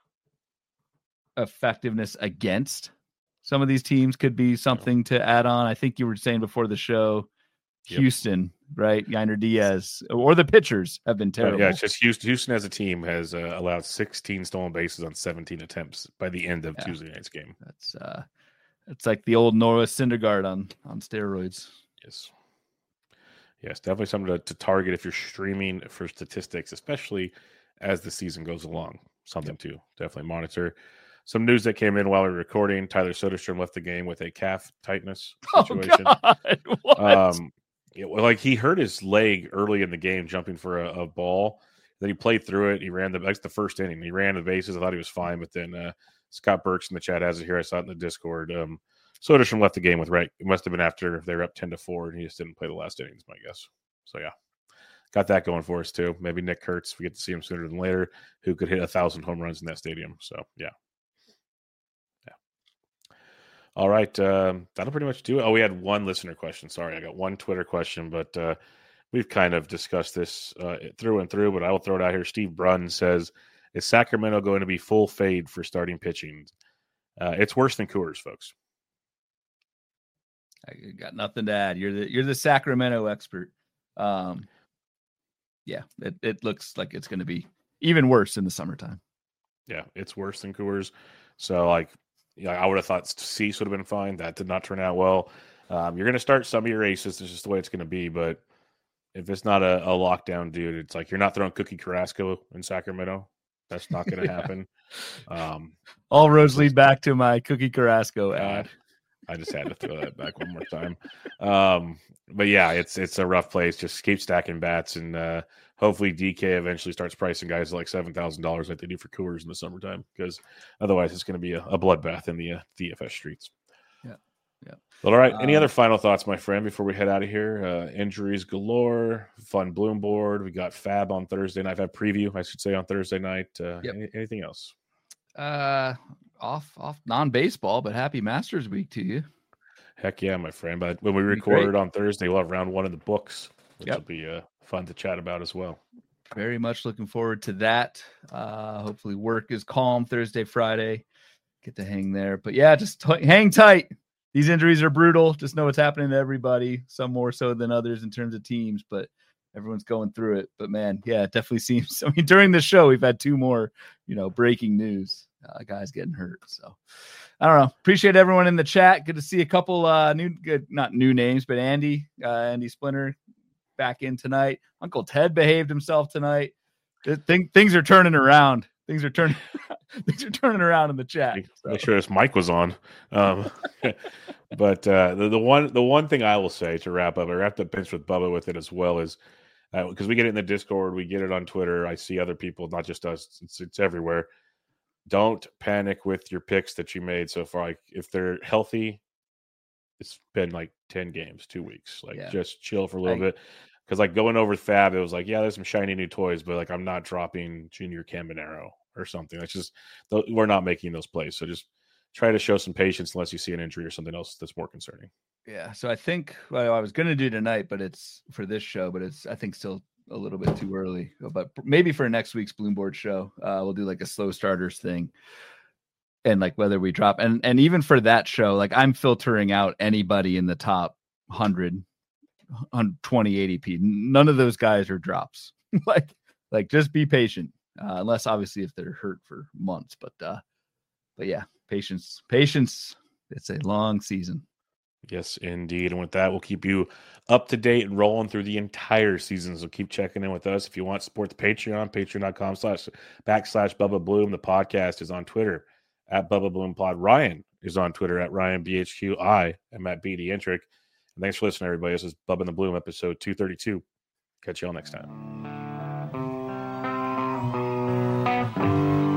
effectiveness against some of these teams could be something to add on. I think you were saying before the show, yep. Houston, right? Yainer Diaz, or the pitchers have been terrible. Uh, yeah, it's just Houston. Houston as a team has uh, allowed sixteen stolen bases on seventeen attempts by the end of yeah. Tuesday night's game. That's uh, it's like the old Noah Syndergaard on on steroids. Yes. Yes, definitely something to, to target if you're streaming for statistics, especially as the season goes along. Something yep. to definitely monitor. Some news that came in while we were recording: Tyler Soderstrom left the game with a calf tightness situation. Oh God, what? Um, it, like he hurt his leg early in the game jumping for a, a ball. Then he played through it. He ran the that's the first inning. He ran the bases. I thought he was fine, but then uh, Scott Burks in the chat has it here. I saw it in the Discord. Um, Soderstrom left the game with right. It must have been after they were up ten to four, and he just didn't play the last innings, my guess. So yeah, got that going for us too. Maybe Nick Kurtz, we get to see him sooner than later, who could hit a thousand home runs in that stadium. So yeah, yeah. All right, um, that'll pretty much do it. Oh, we had one listener question. Sorry, I got one Twitter question, but uh, we've kind of discussed this uh, through and through. But I will throw it out here. Steve Brunn says, "Is Sacramento going to be full fade for starting pitching?" Uh, it's worse than Coors, folks. I got nothing to add. You're the you're the Sacramento expert. Um, yeah, it, it looks like it's going to be even worse in the summertime. Yeah, it's worse than Coors. So, like, yeah, I would have thought Cease would have been fine. That did not turn out well. Um, you're going to start some of your aces. It's just the way it's going to be. But if it's not a, a lockdown dude, it's like you're not throwing Cookie Carrasco in Sacramento. That's not going to yeah. happen. Um, All roads lead back to my Cookie Carrasco ad. I just had to throw that back one more time. Um, but yeah, it's it's a rough place. Just keep stacking bats, and uh, hopefully D K eventually starts pricing guys like seven thousand dollars like they do for Coors in the summertime, because otherwise it's going to be a, a bloodbath in the uh, D F S streets. Yeah, yeah. All right. Any Um, other final thoughts, my friend, before we head out of here? Uh, injuries galore. Fun Bloom board. We got Fab on Thursday night. Fab preview, I should say, on Thursday night. Uh, Yep. any, anything else? Uh, off off non baseball, but happy Masters Week to you. Heck yeah, my friend. But when we Be record great. it on Thursday, we'll have round one of the books, which Yep. will be uh, fun to chat about as well. Very much looking forward to that. Uh, hopefully work is calm Thursday, Friday. Get to hang there. But yeah, just t- hang tight. These injuries are brutal. Just know what's happening to everybody, some more so than others in terms of teams, but everyone's going through it. But man, yeah, it definitely seems. I mean, during the show, we've had two more, you know, breaking news. Uh, guys getting hurt. So I don't know. Appreciate everyone in the chat. Good to see a couple uh, new, good, not new names, but Andy, uh, Andy Splinter back in tonight. Uncle Ted behaved himself tonight. Th- things are turning around. Things are turning. Things are turning around in the chat. Make, so. make sure this mic was on. Um, but uh, the, the one the one thing I will say to wrap up, I wrapped up Pinch with Bubba with it as well, is because uh, we get it in the Discord, we get it on Twitter. I see other people, not just us. It's, it's everywhere. Don't panic with your picks that you made so far. Like if they're healthy, it's been like ten games, two weeks. Like yeah. just chill for a little I, bit. Because like going over Fab, it was like, yeah, there's some shiny new toys, but like I'm not dropping Junior Caminero or something. That's just we're not making those plays. So just try to show some patience unless you see an injury or something else that's more concerning. Yeah. So I think well, I was going to do tonight, but it's for this show, but it's I think still a little bit too early. But maybe for next week's Bloomboard show, uh, we'll do like a slow starters thing. And like whether we drop and and even for that show, like I'm filtering out anybody in the top one hundred, one twenty A D P. None of those guys are drops. like like just be patient, uh, unless obviously if they're hurt for months. But uh, but yeah, patience, patience. It's a long season. Yes, indeed. And with that, we'll keep you up to date and rolling through the entire season. So keep checking in with us. If you want to support the Patreon, patreon.com slash backslash Bubba Bloom. The podcast is on Twitter at Bubba Bloom Pod. Ryan is on Twitter at Ryan B H Q. I am at B D Intric. And thanks for listening, everybody. This is Bubba and the Bloom, episode two thirty-two. Catch y'all next time.